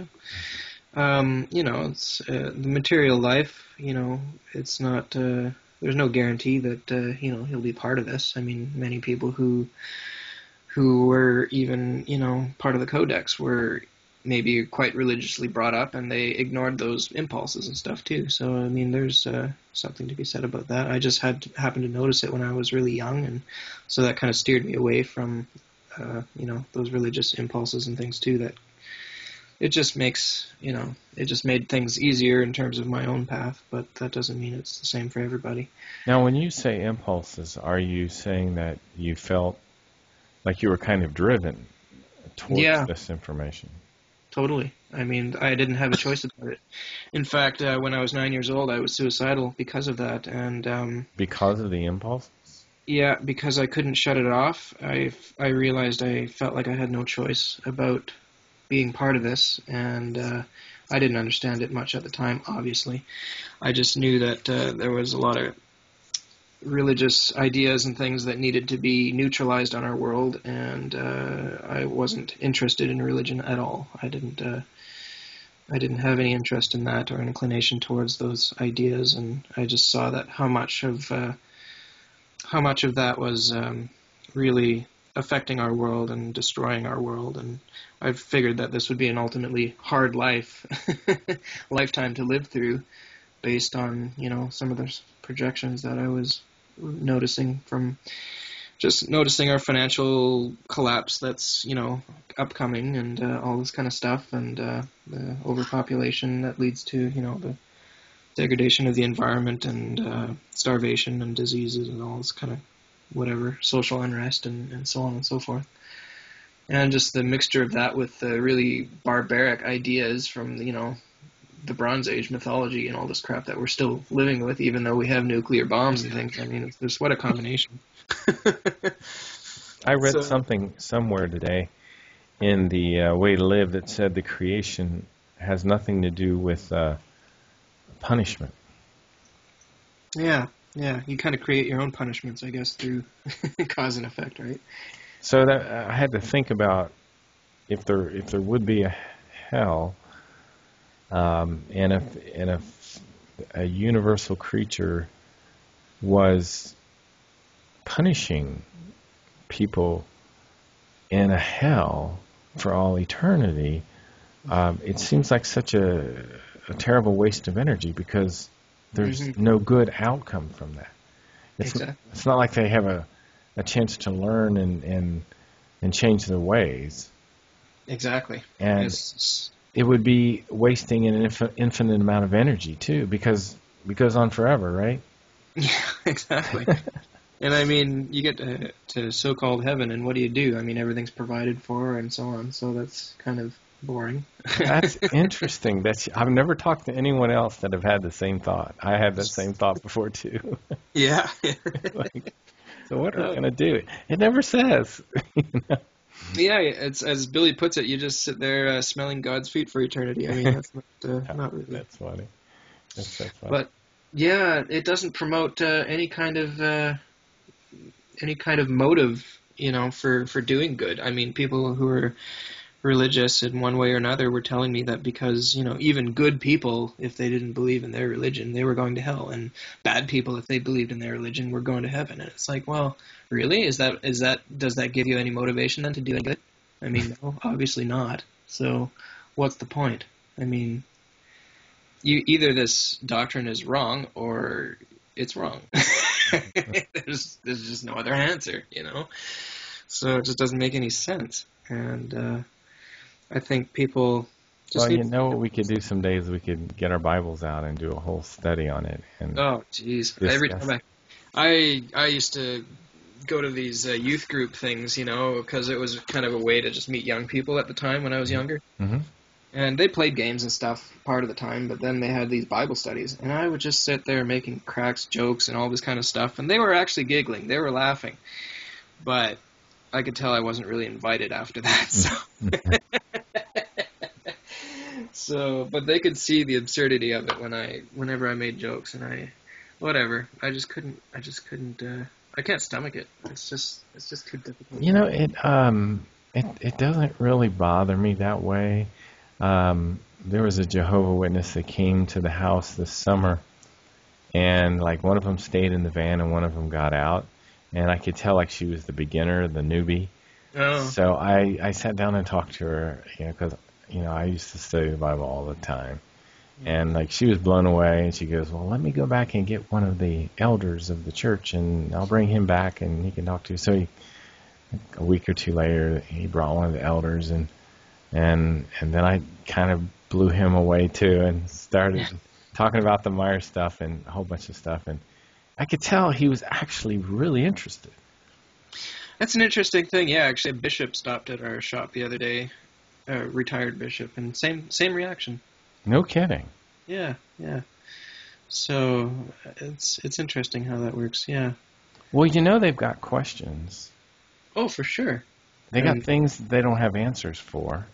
It's the material life, it's not, there's no guarantee that, he'll be part of this. I mean, many people who were even, part of the codex were maybe quite religiously brought up, and they ignored those impulses and stuff too. So, I mean, there's something to be said about that. I just happened to notice it when I was really young, and so that kind of steered me away from, those religious impulses and things too. That it just makes, it just made things easier in terms of my own path, but that doesn't mean it's the same for everybody. Now, when you say impulses, are you saying that you felt like you were kind of driven towards Yeah, this information? totally. I mean, I didn't have a choice about it. In fact, when I was 9 years old, I was suicidal because of that, and Because of the impulse? yeah, because I couldn't shut it off. I realized I felt like I had no choice about being part of this, and I didn't understand it much at the time, obviously. I just knew that there was a lot of religious ideas and things that needed to be neutralized on our world, and I wasn't interested in religion at all. I didn't have any interest in that or inclination towards those ideas, and I just saw that how much of that was really affecting our world and destroying our world, and I figured that this would be an ultimately hard lifetime to live through, based on some of the projections that I was noticing from just noticing our financial collapse that's upcoming, and all this kind of stuff, and the overpopulation that leads to the degradation of the environment, and starvation and diseases and all this kind of whatever, social unrest, and so on and so forth. And just the mixture of that with the really barbaric ideas from the Bronze Age mythology and all this crap that we're still living with, even though we have nuclear bombs and things. I mean, it's what a combination. I read So, something somewhere today in the Way to Live that said the creation has nothing to do with punishment. yeah, you kind of create your own punishments, I guess, through cause and effect, right? So that I had to think about if there would be a hell, and if a universal creature was punishing people in a hell for all eternity, it seems like such a terrible waste of energy, because there's no good outcome from that. Exactly. It's not like they have a chance to learn and change their ways. Exactly. And it would be wasting an infinite amount of energy too, because it goes on forever, right? Yeah, exactly. And I mean, you get to so-called heaven, and what do? I mean, everything's provided for, and so on. So that's kind of boring. That's interesting. I've never talked to anyone else that have had the same thought. I had that same thought before too. Yeah. Like, so what are we gonna do? It never says. Yeah, it's as Billy puts it, you just sit there smelling God's feet for eternity. I mean, that's not really. That's funny. That's so funny. But yeah, it doesn't promote any kind of motive, for doing good. I mean, people who are religious in one way or another were telling me that because, even good people, if they didn't believe in their religion, they were going to hell, and bad people, if they believed in their religion, were going to heaven. And it's like, well, really? Does that give you any motivation then to do any good? I mean, no, obviously not. So what's the point? I mean, either this doctrine is wrong or it's wrong. There's just no other answer, you know. So it just doesn't make any sense. And I think people just Well, need you to know think what we about could this. do some days? We could get our Bibles out and do a whole study on it and Oh, jeez. Every discuss. time I used to go to these youth group things, you know, because it was kind of a way to just meet young people at the time when I was younger. Mm-hmm. And they played games and stuff part of the time, but then they had these Bible studies, and I would just sit there making cracks, jokes, and all this kind of stuff, and they were actually giggling, they were laughing, but I could tell I wasn't really invited after that. But they could see the absurdity of it whenever I made jokes, and whatever, I can't stomach it. It's just too difficult. You know, it doesn't really bother me that way. There was a Jehovah Witness that came to the house this summer, and like one of them stayed in the van and one of them got out, and I could tell like she was the beginner, the newbie. Oh, So I sat down and talked to her, you know, because I used to study the Bible all the time, and like she was blown away, and she goes, "Well, let me go back and get one of the elders of the church, and I'll bring him back, and he can talk to you." So a week or two later, he brought one of the elders, and then I kind of blew him away too, and started talking about the Meyer stuff and a whole bunch of stuff, and I could tell he was actually really interested. that's an interesting thing. Yeah, actually, a bishop stopped at our shop the other day, a retired bishop, and same reaction. No kidding. Yeah, yeah. So it's interesting how that works. Yeah. Well, they've got questions. Oh, for sure. They got And things they don't have answers for,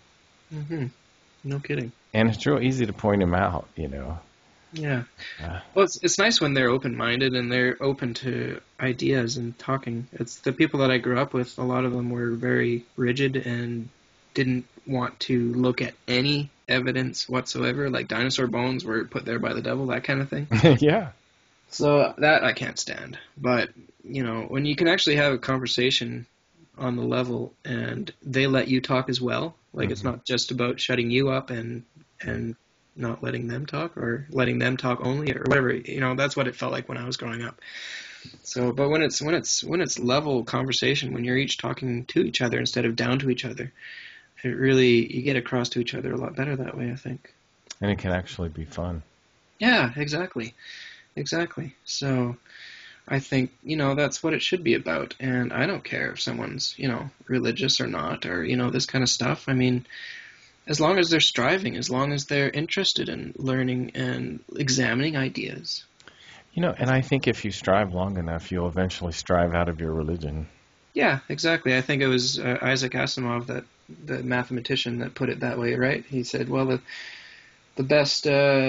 no kidding. and it's real easy to point them out. Yeah. Uh, Well, it's nice when they're open-minded and they're open to ideas and talking. It's the people that I grew up with. A lot of them were very rigid and didn't want to look at any evidence whatsoever. Like dinosaur bones were put there by the devil, that kind of thing. yeah. So that I can't stand. But, when you can actually have a conversation on the level and they let you talk as well, like it's not just about shutting you up and not letting them talk or letting them talk only or whatever, that's what it felt like when I was growing up. So, but when it's level conversation, when you're each talking to each other instead of down to each other, you get across to each other a lot better that way, I think. And it can actually be fun. Yeah, exactly. Exactly. So I think, that's what it should be about. And I don't care if someone's, religious or not, or, this kind of stuff. I mean, as long as they're striving, as long as they're interested in learning and examining ideas. And I think if you strive long enough, you'll eventually strive out of your religion. Yeah, exactly. I think it was Isaac Asimov, the mathematician, that put it that way, right? He said, well, the best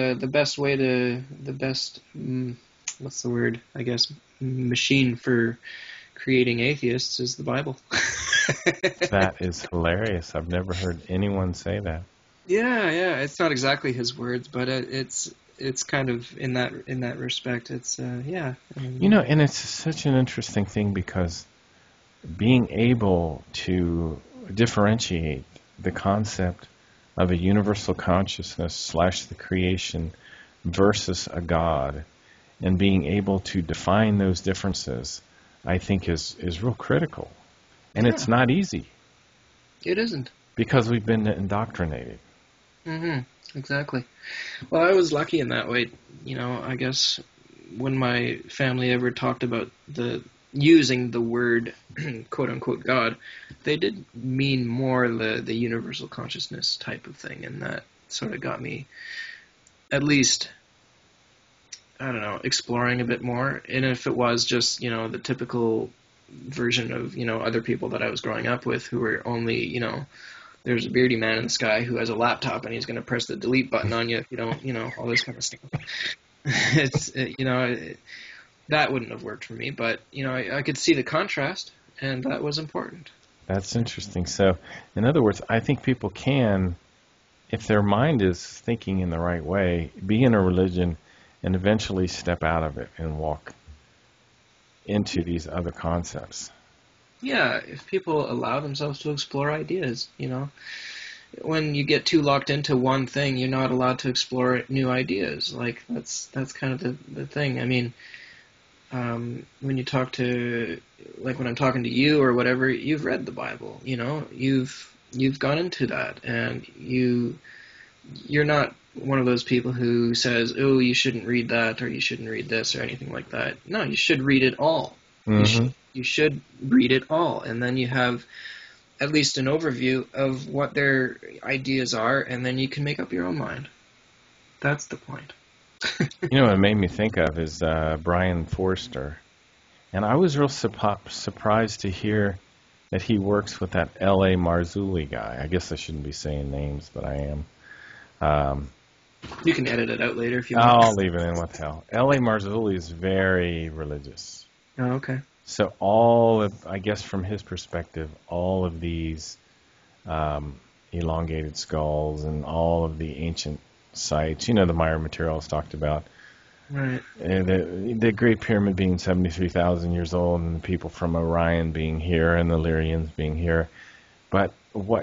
what's the word? I guess machine for creating atheists is the Bible. That is hilarious. I've never heard anyone say that. Yeah. It's not exactly his words, but it's kind of in that respect. It's yeah. And it's such an interesting thing because being able to differentiate the concept of a universal consciousness / the creation versus a God, and being able to define those differences, I think is real critical. And it's not easy. It isn't. Because we've been indoctrinated. Exactly. Well, I was lucky in that way. I guess when my family ever talked about using the word quote unquote God, they did mean more the universal consciousness type of thing, and that sort of got me at least, I don't know, exploring a bit more. And if it was just, the typical version of, other people that I was growing up with who were only, there's a beardy man in the sky who has a laptop and he's going to press the delete button on you if you don't, all this kind of stuff. That wouldn't have worked for me, but, I could see the contrast, and that was important. That's interesting. So, in other words, I think people can, if their mind is thinking in the right way, be in a religion and eventually step out of it and walk into these other concepts. Yeah, if people allow themselves to explore ideas, when you get too locked into one thing, you're not allowed to explore new ideas. Like that's kind of the thing. I mean, when you talk to, like when I'm talking to you or whatever, you've read the Bible, you've gone into that, and you're not one of those people who says, oh, you shouldn't read that or you shouldn't read this or anything like that. No, you should read it all. Mm-hmm. You should read it all, and then you have at least an overview of what their ideas are, and then you can make up your own mind. That's the point. What it made me think of is Brian Forster. And I was real surprised to hear that he works with that L.A. Marzulli guy. I guess I shouldn't be saying names, but I am. You can edit it out later if you want. I'll leave it in with hell. L.A. Marzulli is very religious. Oh, okay. So I guess from his perspective, all of these elongated skulls and all of the ancient sites, the Maya materials talked about, right? The Great Pyramid being 73,000 years old, and the people from Orion being here, and the Lyrians being here. But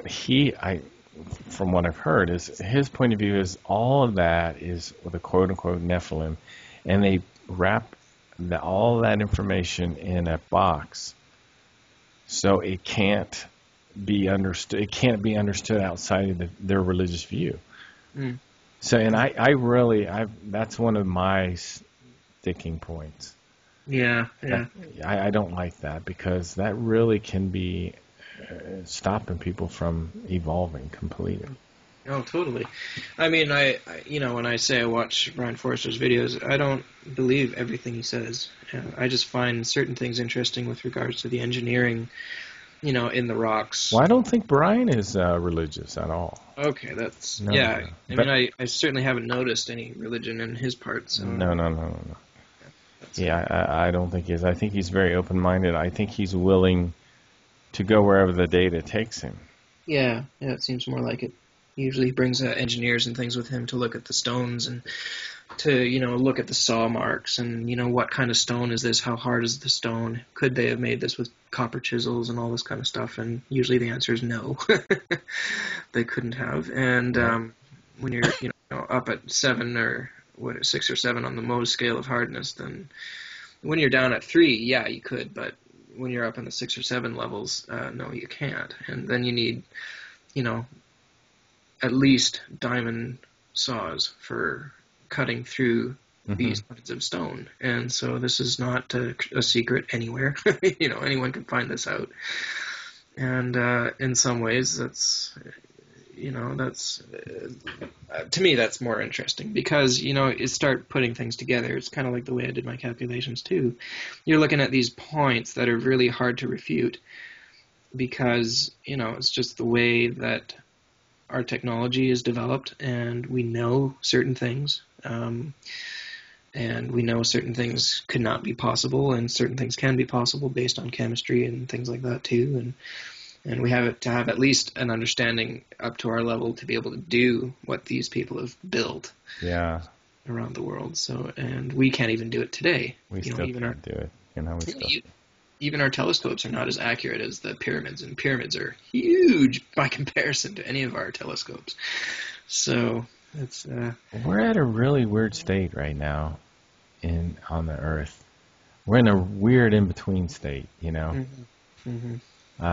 from what I've heard, is his point of view is all of that is the quote-unquote Nephilim, and they wrap all that information in a box, so it can't be understood. It can't be understood outside of their religious view. Mm. So, and that's one of my sticking points. Yeah. I don't like that, because that really can be stopping people from evolving completely. Oh, totally. I mean, I when I say I watch Brian Forster's videos, I don't believe everything he says. I just find certain things interesting with regards to the engineering, in the rocks. Well, I don't think Brian is religious at all. Okay, that's No, yeah. no. I certainly haven't noticed any religion in his part. So. No. Yeah, I don't think he is. I think he's very open-minded. I think he's willing to go wherever the data takes him. Yeah, it seems more like it. Usually he brings engineers and things with him to look at the stones and to, look at the saw marks and, what kind of stone is this? How hard is the stone? Could they have made this with copper chisels and all this kind of stuff? And usually the answer is no. They couldn't have. And when you're, up at 7 or 6 or 7 on the Mohs scale of hardness, then when you're down at 3, yeah, you could. But when you're up in the 6 or 7 levels, no, you can't. And then you need, at least diamond saws for cutting through these kinds of stone. And so this is not a secret anywhere. Anyone can find this out. And in some ways, that's to me, that's more interesting because, you start putting things together. It's kind of like the way I did my calculations too. You're looking at these points that are really hard to refute because, it's just the way that our technology is developed, and we know certain things, and we know certain things could not be possible, and certain things can be possible based on chemistry and things like that too. And we have to have at least an understanding up to our level to be able to do what these people have built. Yeah. Around the world. So, and we can't even do it today. We still can't do it. Even our telescopes are not as accurate as the pyramids, and pyramids are huge by comparison to any of our telescopes. So it's we're at a really weird state right now on the Earth. We're in a weird in-between state, and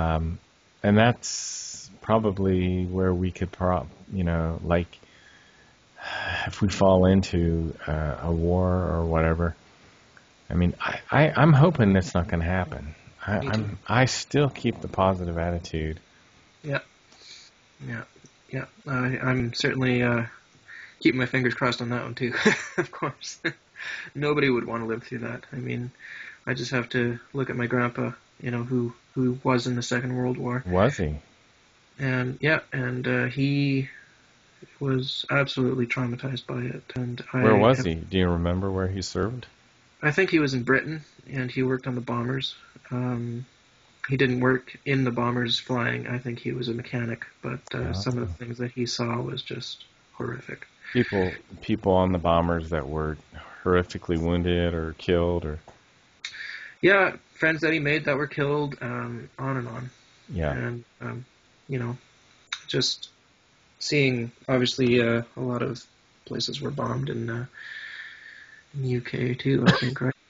that's probably where we could if we fall into a war or whatever. I mean, I'm hoping that's not going to happen. I still keep the positive attitude. Yeah. I'm certainly keeping my fingers crossed on that one too. Of course, nobody would want to live through that. I mean, I just have to look at my grandpa, who was in the Second World War. Was he? And he was absolutely traumatized by it. And where was he? Do you remember where he served? I think he was in Britain, and he worked on the bombers. He didn't work in the bombers flying. I think he was a mechanic, but some of the things that he saw was just horrific. People on the bombers that were horrifically wounded or killed, or yeah, friends that he made that were killed, on and on. Yeah, and just seeing obviously a lot of places were bombed in the UK too, I think, right?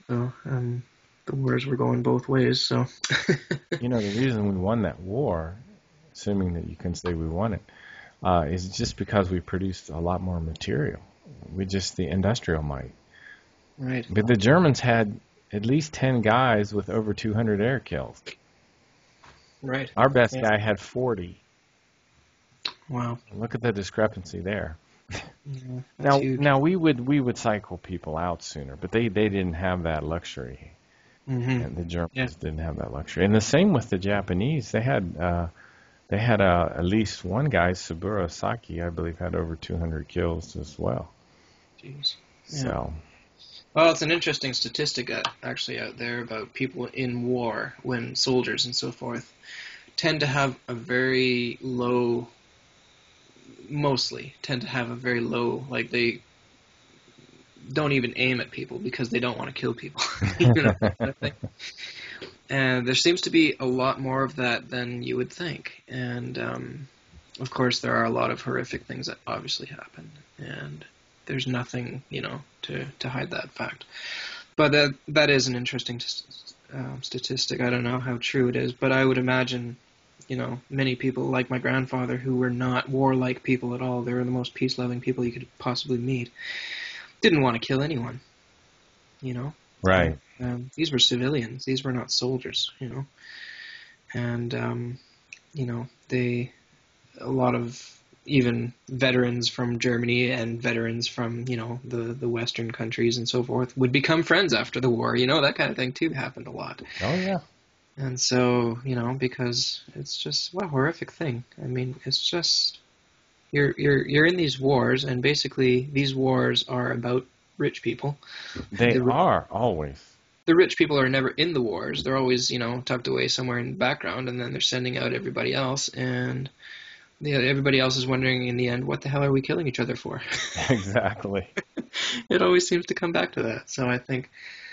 So the wars were going both ways. So The reason we won that war, assuming that you can say we won it, is just because we produced a lot more material. The industrial might. right, But the Germans had at least 10 guys with over 200 air kills. right. Our best Yeah. guy had 40. Wow. Look at the discrepancy there. Yeah, that's huge. Now we would cycle people out sooner, but they didn't have that luxury, Hmm. and the Germans Yeah. didn't have that luxury. And the same with the Japanese. They had at least one guy, Saburo Saki, I believe, had over 200 kills as well. Jeez. Yeah. So Well, it's an interesting statistic actually out there about people in war, when soldiers and so forth tend to have a very low, mostly tend to have a very low, like they don't even aim at people because they don't want to kill people. You know, that kind of thing. And there seems to be a lot more of that than you would think. And of course, there are a lot of horrific things that obviously happen, and there's nothing, to hide that fact. But that is an interesting statistic. I don't know how true it is, but I would imagine, many people like my grandfather who were not warlike people at all. They were the most peace-loving people you could possibly meet. Didn't want to kill anyone, right. These were civilians. These were not soldiers, And, a lot of even veterans from Germany and veterans from, the Western countries and so forth would become friends after the war. That kind of thing too happened a lot. Oh yeah. And so, because it's just what a horrific thing. I mean, it's just you're in these wars, and basically these wars are about rich people. They are always. The rich people are never in the wars. They're always, tucked away somewhere in the background, and then they're sending out everybody else, and everybody else is wondering in the end, what the hell are we killing each other for? Exactly. It always seems to come back to that. So I think,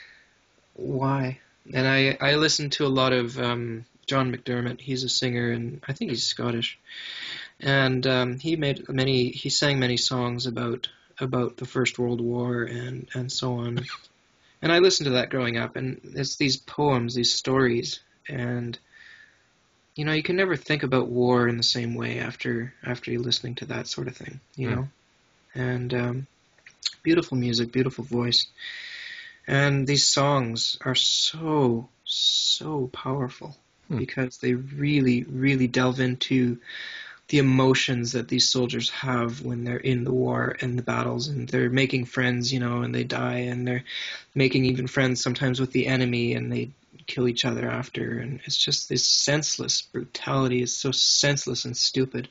why? And I listen to a lot of John McDermott. He's a singer, and I think he's Scottish. And he sang many songs about the First World War and so on. And I listened to that growing up, and it's these poems, these stories, and you can never think about war in the same way after you're listening to that sort of thing, know. And beautiful music, beautiful voice, and these songs are so powerful because they really, really delve into the emotions that these soldiers have when they're in the war and the battles, and they're making friends, and they die, and they're making even friends sometimes with the enemy, and they kill each other after, and it's just this senseless brutality. It's so senseless and stupid.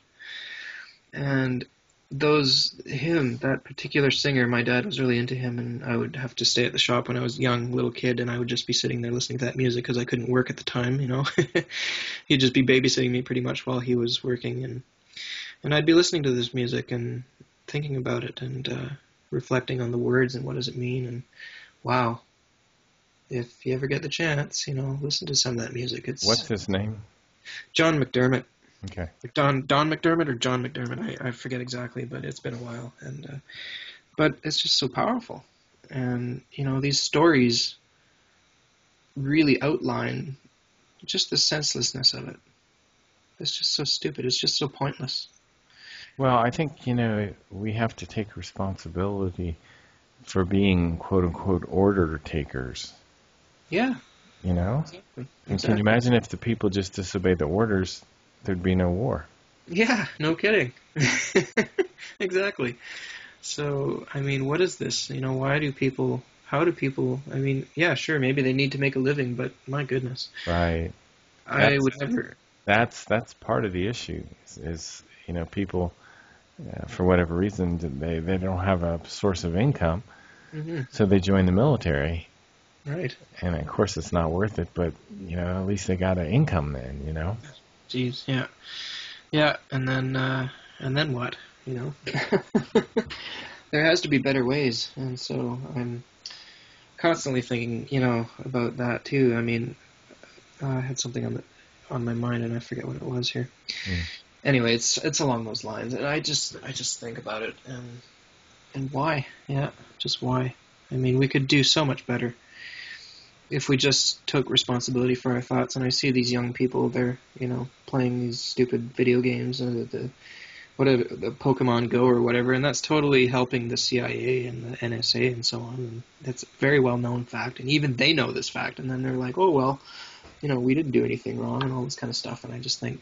And that particular singer, my dad was really into him, and I would have to stay at the shop when I was a young little kid, and I would just be sitting there listening to that music because I couldn't work at the time, He'd just be babysitting me pretty much while he was working, and I'd be listening to this music and thinking about it and reflecting on the words and what does it mean, and wow, if you ever get the chance, listen to some of that music. What's his name? John McDermott. Okay. Don McDermott or John McDermott, I forget exactly, but it's been a while. And but it's just so powerful, and these stories really outline just the senselessness of it. It's just so stupid. It's just so pointless. Well, I think we have to take responsibility for being quote unquote order takers. Yeah. Exactly. And can you imagine if the people just disobeyed the orders? There'd be no war. Yeah, no kidding. Exactly. So, I mean, what is this? How do people, I mean, yeah, sure, maybe they need to make a living, but my goodness. Right. I would never. That's part of the issue is people, for whatever reason, they don't have a source of income, so they join the military. Right. And of course it's not worth it, but at least they got an income then, Jeez, yeah. Yeah, and then what, There has to be better ways, and so I'm constantly thinking, about that too. I mean, I had something on my mind, and I forget what it was here. Anyway, it's along those lines, and I just think about it, and why? Yeah, just why? I mean, we could do so much better. if we just took responsibility for our thoughts, and I see these young people, they're, playing these stupid video games, whatever, the Pokemon Go or whatever, and that's totally helping the CIA and the NSA and so on, and that's a very well-known fact, and even they know this fact, and then they're like, oh, well, we didn't do anything wrong, and all this kind of stuff, and I just think,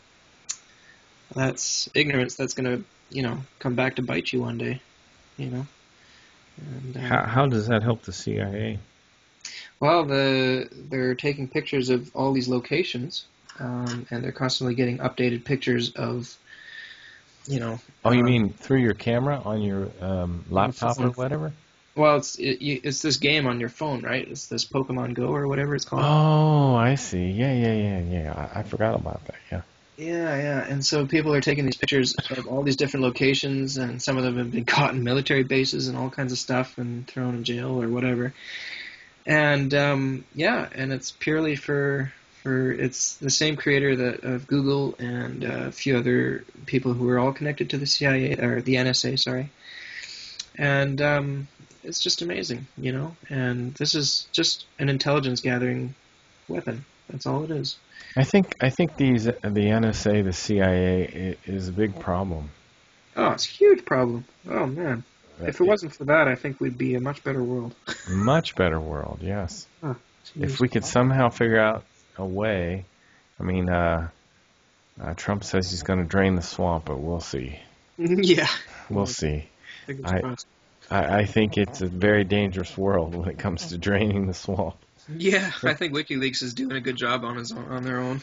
that's ignorance that's going to, come back to bite you one day, And, How does that help the CIA? well, they're taking pictures of all these locations, and they're constantly getting updated pictures of, Oh, you mean through your camera on your laptop or whatever? Well, it's this game on your phone, right? It's this Pokemon Go or whatever it's called. Oh, I see. Yeah. I forgot about that. Yeah. Yeah. And so people are taking these pictures of all these different locations, and some of them have been caught in military bases and all kinds of stuff and thrown in jail or whatever. And and it's purely for it's the same creator of Google and a few other people who are all connected to the CIA or the NSA, sorry. And it's just amazing, And this is just an intelligence gathering weapon. That's all it is. I think the NSA, the CIA is a big problem. Oh, it's a huge problem. Oh man. If it wasn't for that, I think we'd be a much better world. Much better world, yes. Oh, if we could somehow figure out a way, I mean, Trump says he's going to drain the swamp, but we'll see. Yeah. We'll see. I think it's a very dangerous world when it comes to draining the swamp. Yeah, I think WikiLeaks is doing a good job on their own.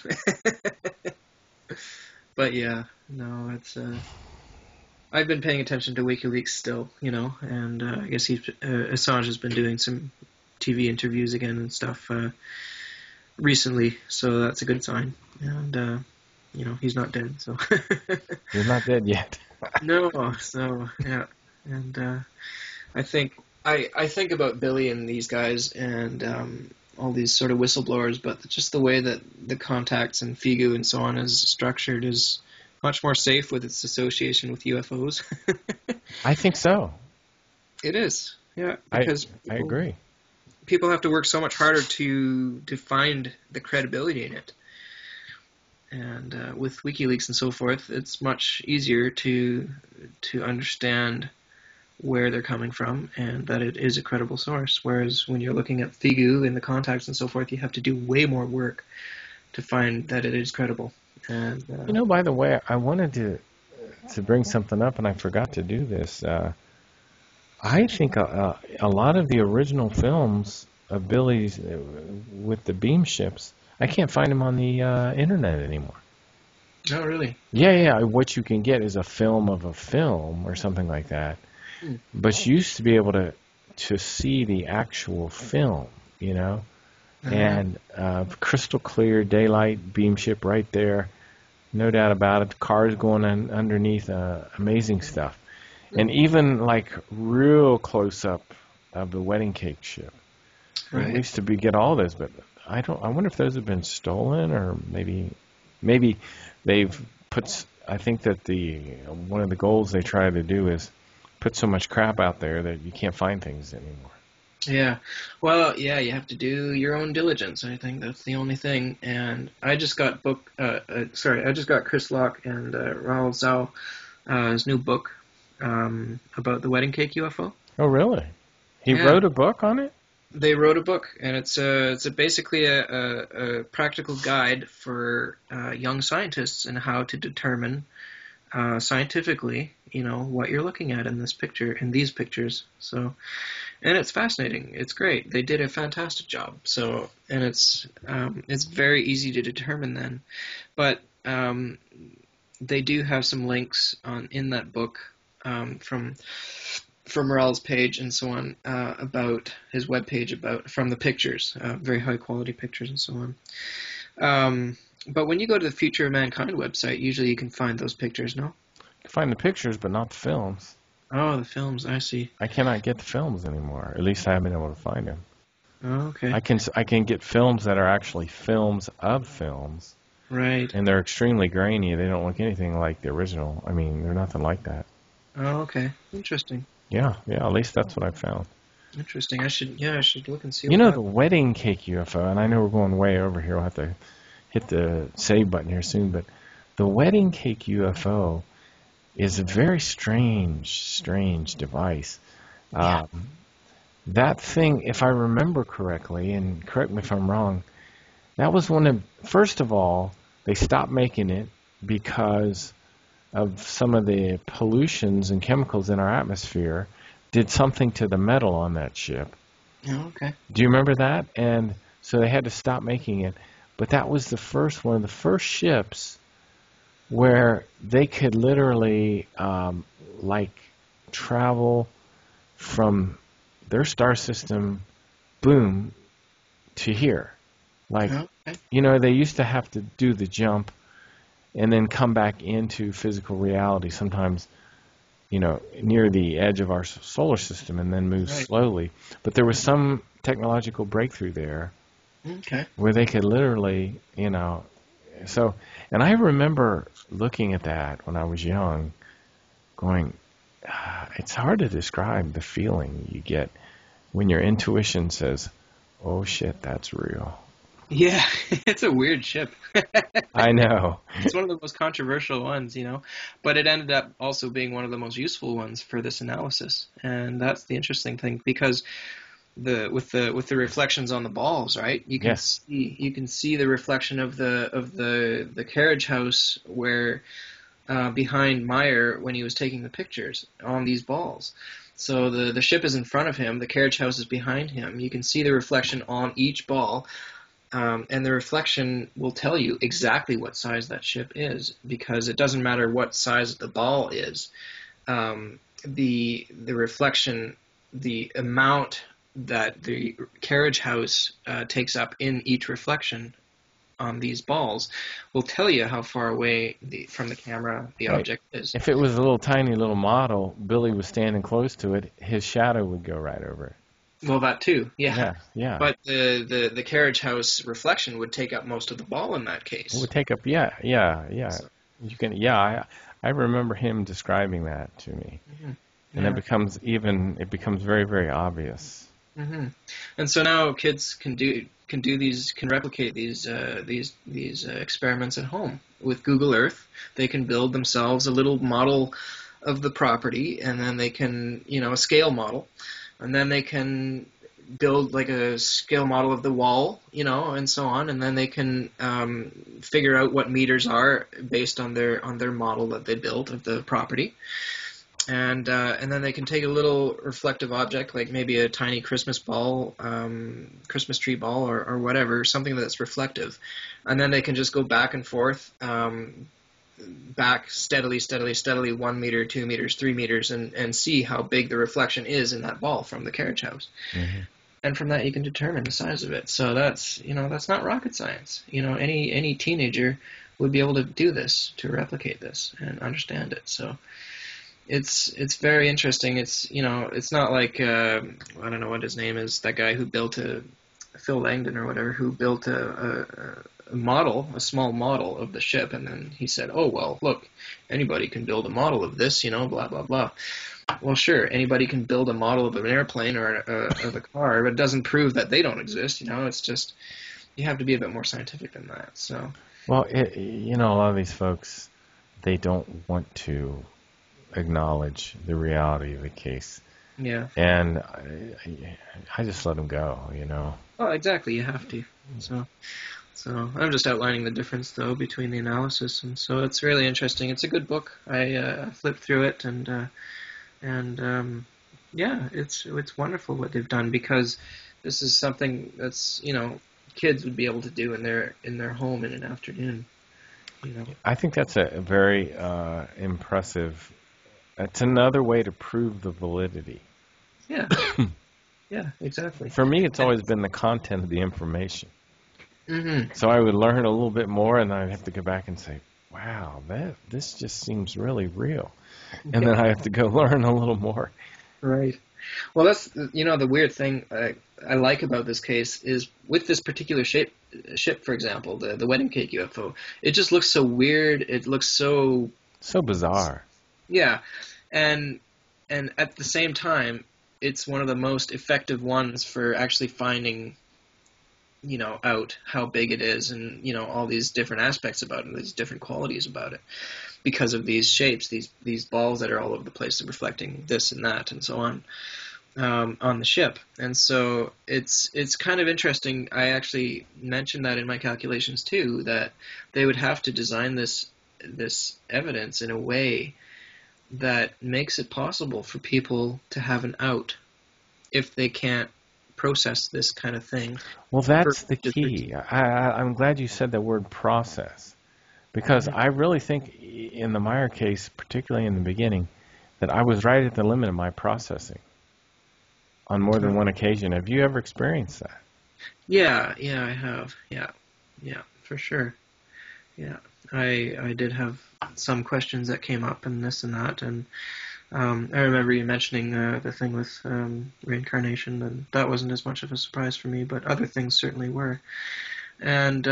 But yeah, no, it's. I've been paying attention to WikiLeaks still, and I guess Assange has been doing some TV interviews again and stuff recently, so that's a good sign. And he's not dead, so. He's not dead yet. No, so yeah, and I think about Billy and these guys and all these sort of whistleblowers, but just the way that the contacts and FIGU and so on is structured is much more safe with its association with UFOs. I think so. It is, yeah. Because I agree. People have to work so much harder to find the credibility in it. And with WikiLeaks and so forth, it's much easier to understand where they're coming from and that it is a credible source. Whereas when you're looking at FIGU and the contacts and so forth, you have to do way more work to find that it is credible. And by the way, I wanted to bring something up, and I forgot to do this. I think a lot of the original films of Billy's with the beam ships, I can't find them on the internet anymore. Oh, really? Yeah. What you can get is a film of a film or something like that. But you used to be able to see the actual film, and crystal clear daylight beam ship right there, no doubt about it. Cars going underneath, amazing stuff, and even like real close up of the wedding cake ship. Right. We used to get all those, but I wonder if those have been stolen, or maybe they've put. I think that one of the goals they try to do is put so much crap out there that you can't find things anymore. Yeah. Well, yeah, you have to do your own diligence. I think that's the only thing. And I just got Chris Locke and Raoul Zhao, his new book about the wedding cake UFO. Oh, really? He wrote a book on it? They wrote a book, and it's basically a practical guide for young scientists and how to determine scientifically, what you're looking at in these pictures. So, and it's fascinating. It's great. They did a fantastic job. So, and it's very easy to determine then, but they do have some links in that book from Raoul's page and so on about his webpage from the pictures, very high quality pictures and so on. But when you go to the Future of Mankind website, usually you can find those pictures, no? I can find the pictures, but not the films. Oh, the films, I see. I cannot get the films anymore. At least I haven't been able to find them. Oh, okay. I can get films that are actually films of films. Right. And they're extremely grainy. They don't look anything like the original. I mean, they're nothing like that. Oh, okay. Interesting. Yeah, at least that's what I found. Interesting. I should look and see You what know that. the wedding cake UFO, and I know we're going way over here. We'll have to hit the save button here soon, but the wedding cake UFO is a very strange device. Yeah. Um, that thing, if I remember correctly, and correct me if I'm wrong, that was one of, first of all, they stopped making it because of some of the pollutions and chemicals in our atmosphere did something to the metal on that ship. Oh, okay. Do you remember that? And so they had to stop making it. But that was one of the first ships where they could literally, like, travel from their star system, boom, to here. Like, Oh, okay. they used to have to do the jump and then come back into physical reality sometimes, near the edge of our solar system and then move Right. slowly. But there was some technological breakthrough there Okay. where they could literally, so, and I remember looking at that when I was young, going, it's hard to describe the feeling you get when your intuition says, oh shit, that's real. Yeah, it's a weird ship. I know. It's one of the most controversial ones, but it ended up also being one of the most useful ones for this analysis. And that's the interesting thing because with the reflections on the balls, right? Yes. You can see the reflection of the carriage house where behind Meyer when he was taking the pictures on these balls. So the ship is in front of him, the carriage house is behind him. You can see the reflection on each ball. And the reflection will tell you exactly what size that ship is because it doesn't matter what size the ball is. The reflection, the amount that the carriage house takes up in each reflection on these balls will tell you how far away from the camera the Right. object is. If it was a little tiny little model, Billy was standing close to it, his shadow would go right over it. Well, that too, yeah. Yeah, yeah. But the carriage house reflection would take up most of the ball in that It would case. take up, yeah, yeah, yeah. So, I remember him describing that to me. mhm, And yeah. it becomes very, very obvious. hmm And so now kids can replicate these experiments at home with Google Earth. They can build themselves a little model of the property, and then they can a scale model, and then they can build like a scale model of the wall, and so on, and then they can figure out what meters are based on their model that they built of the property and then they can take a little reflective object, like maybe a tiny Christmas ball, Christmas tree ball, or whatever, something that's reflective, and then they can just go back and forth, back steadily, 1 meter, 2 meters, 3 meters, and see how big the reflection is in that ball from the carriage house. Hmm. And from that, you can determine the size of it. So that's not rocket science. Any teenager would be able to do this, to replicate this, and understand it. So it's very interesting. It's not like I don't know what his name is. That guy who built Phil Langdon or whatever, who built a model, a small model of the ship, and then he said, "Oh well, look, anybody can build a model of this, blah blah blah." Well, sure, anybody can build a model of an airplane or of a car, but it doesn't prove that they don't exist. It's just you have to be a bit more scientific than that. So Well, a lot of these folks, they don't want to acknowledge the reality of the case. yeah. And I just let them go. Oh, exactly. You have to. So. So I'm just outlining the difference, though, between the analysis, and so it's really interesting. It's a good book. I flipped through it, and yeah, it's wonderful what they've done because this is something that's kids would be able to do in their home in an afternoon. I think that's a very impressive. It's another way to prove the validity. Yeah, yeah, exactly. For me, it's always been the content of the information. Mm-hmm. So I would learn a little bit more, and then I'd have to go back and say, "Wow, this just seems really real." And Yeah, then I have to go learn a little more. right. Well, that's the weird thing I like about this case is with this particular ship, for example, the wedding cake UFO. It just looks so weird. It looks so So bizarre. yeah, and at the same time, it's one of the most effective ones for actually finding, out how big it is, and all these different aspects about it, these different qualities about it, because of these shapes, these balls that are all over the place, reflecting this and that and so on the ship. And so it's kind of interesting. I actually mentioned that in my calculations too, that they would have to design this evidence in a way that makes it possible for people to have an out if they can't process this kind of thing. Well, that's the key. I'm glad you said the word process, because I really think in the Meyer case, particularly in the beginning, that I was right at the limit of my processing on more than one occasion. Have you ever experienced that? Yeah, I have. Yeah, for sure. Yeah, I did have some questions that came up and this and that, and I remember you mentioning the thing with reincarnation, and that wasn't as much of a surprise for me, but other things certainly were. And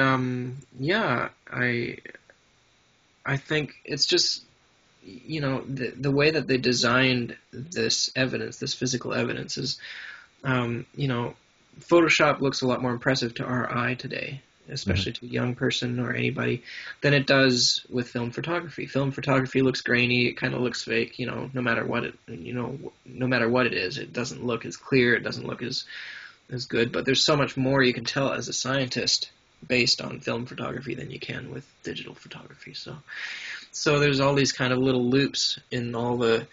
I think it's just the way that they designed this evidence, this physical evidence, is Photoshop looks a lot more impressive to our eye today, especially to a young person or anybody, than it does with film photography. Film photography looks grainy. It kind of looks fake. No matter what it is, it doesn't look as clear. It doesn't look as good. But there's so much more you can tell as a scientist based on film photography than you can with digital photography. So there's all these kind of little loops in all the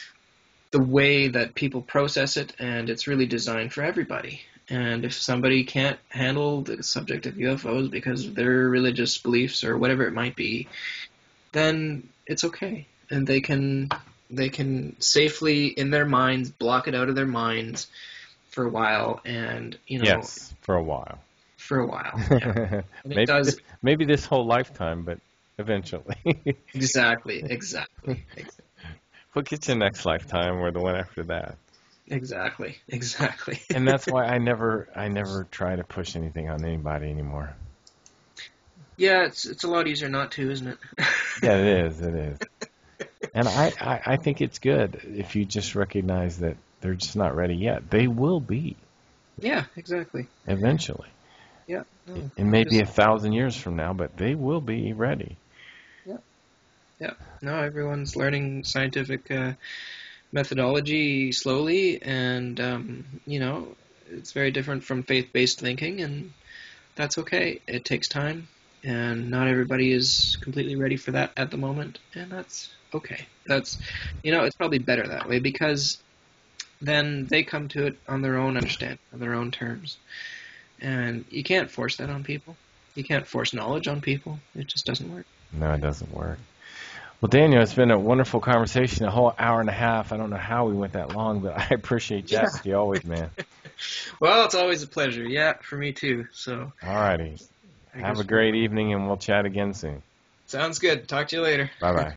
way that people process it, and it's really designed for everybody. And if somebody can't handle the subject of UFOs because of their religious beliefs or whatever it might be, then it's okay. And they can safely, in their minds, block it out of their minds for a while. And, Yes, for a while. For a while, yeah. And maybe this whole lifetime, but eventually. Exactly. We'll get you next lifetime or the one after that. Exactly. And that's why I never try to push anything on anybody anymore. Yeah, it's a lot easier not to, isn't it? Yeah, it is. And I think it's good if you just recognize that they're just not ready yet. They will be. Yeah, exactly. Eventually. Yeah. No, it may be 1,000 years from now, but they will be ready. Yeah. No, everyone's learning scientific methodology slowly, and it's very different from faith-based thinking, and that's okay. It takes time, and not everybody is completely ready for that at the moment, and that's okay. That's it's probably better that way, because then they come to it on their own understanding, on their own terms, and you can't force that on people. You can't force knowledge on people. It just doesn't work. No, it doesn't work. Well, Daniel, it's been a wonderful conversation, a whole hour and a half. I don't know how we went that long, but I appreciate Jessica always, man. Well, it's always a pleasure. Yeah, for me too. So. All righty. Have a great evening, and we'll chat again soon. Sounds good. Talk to you later. Bye-bye.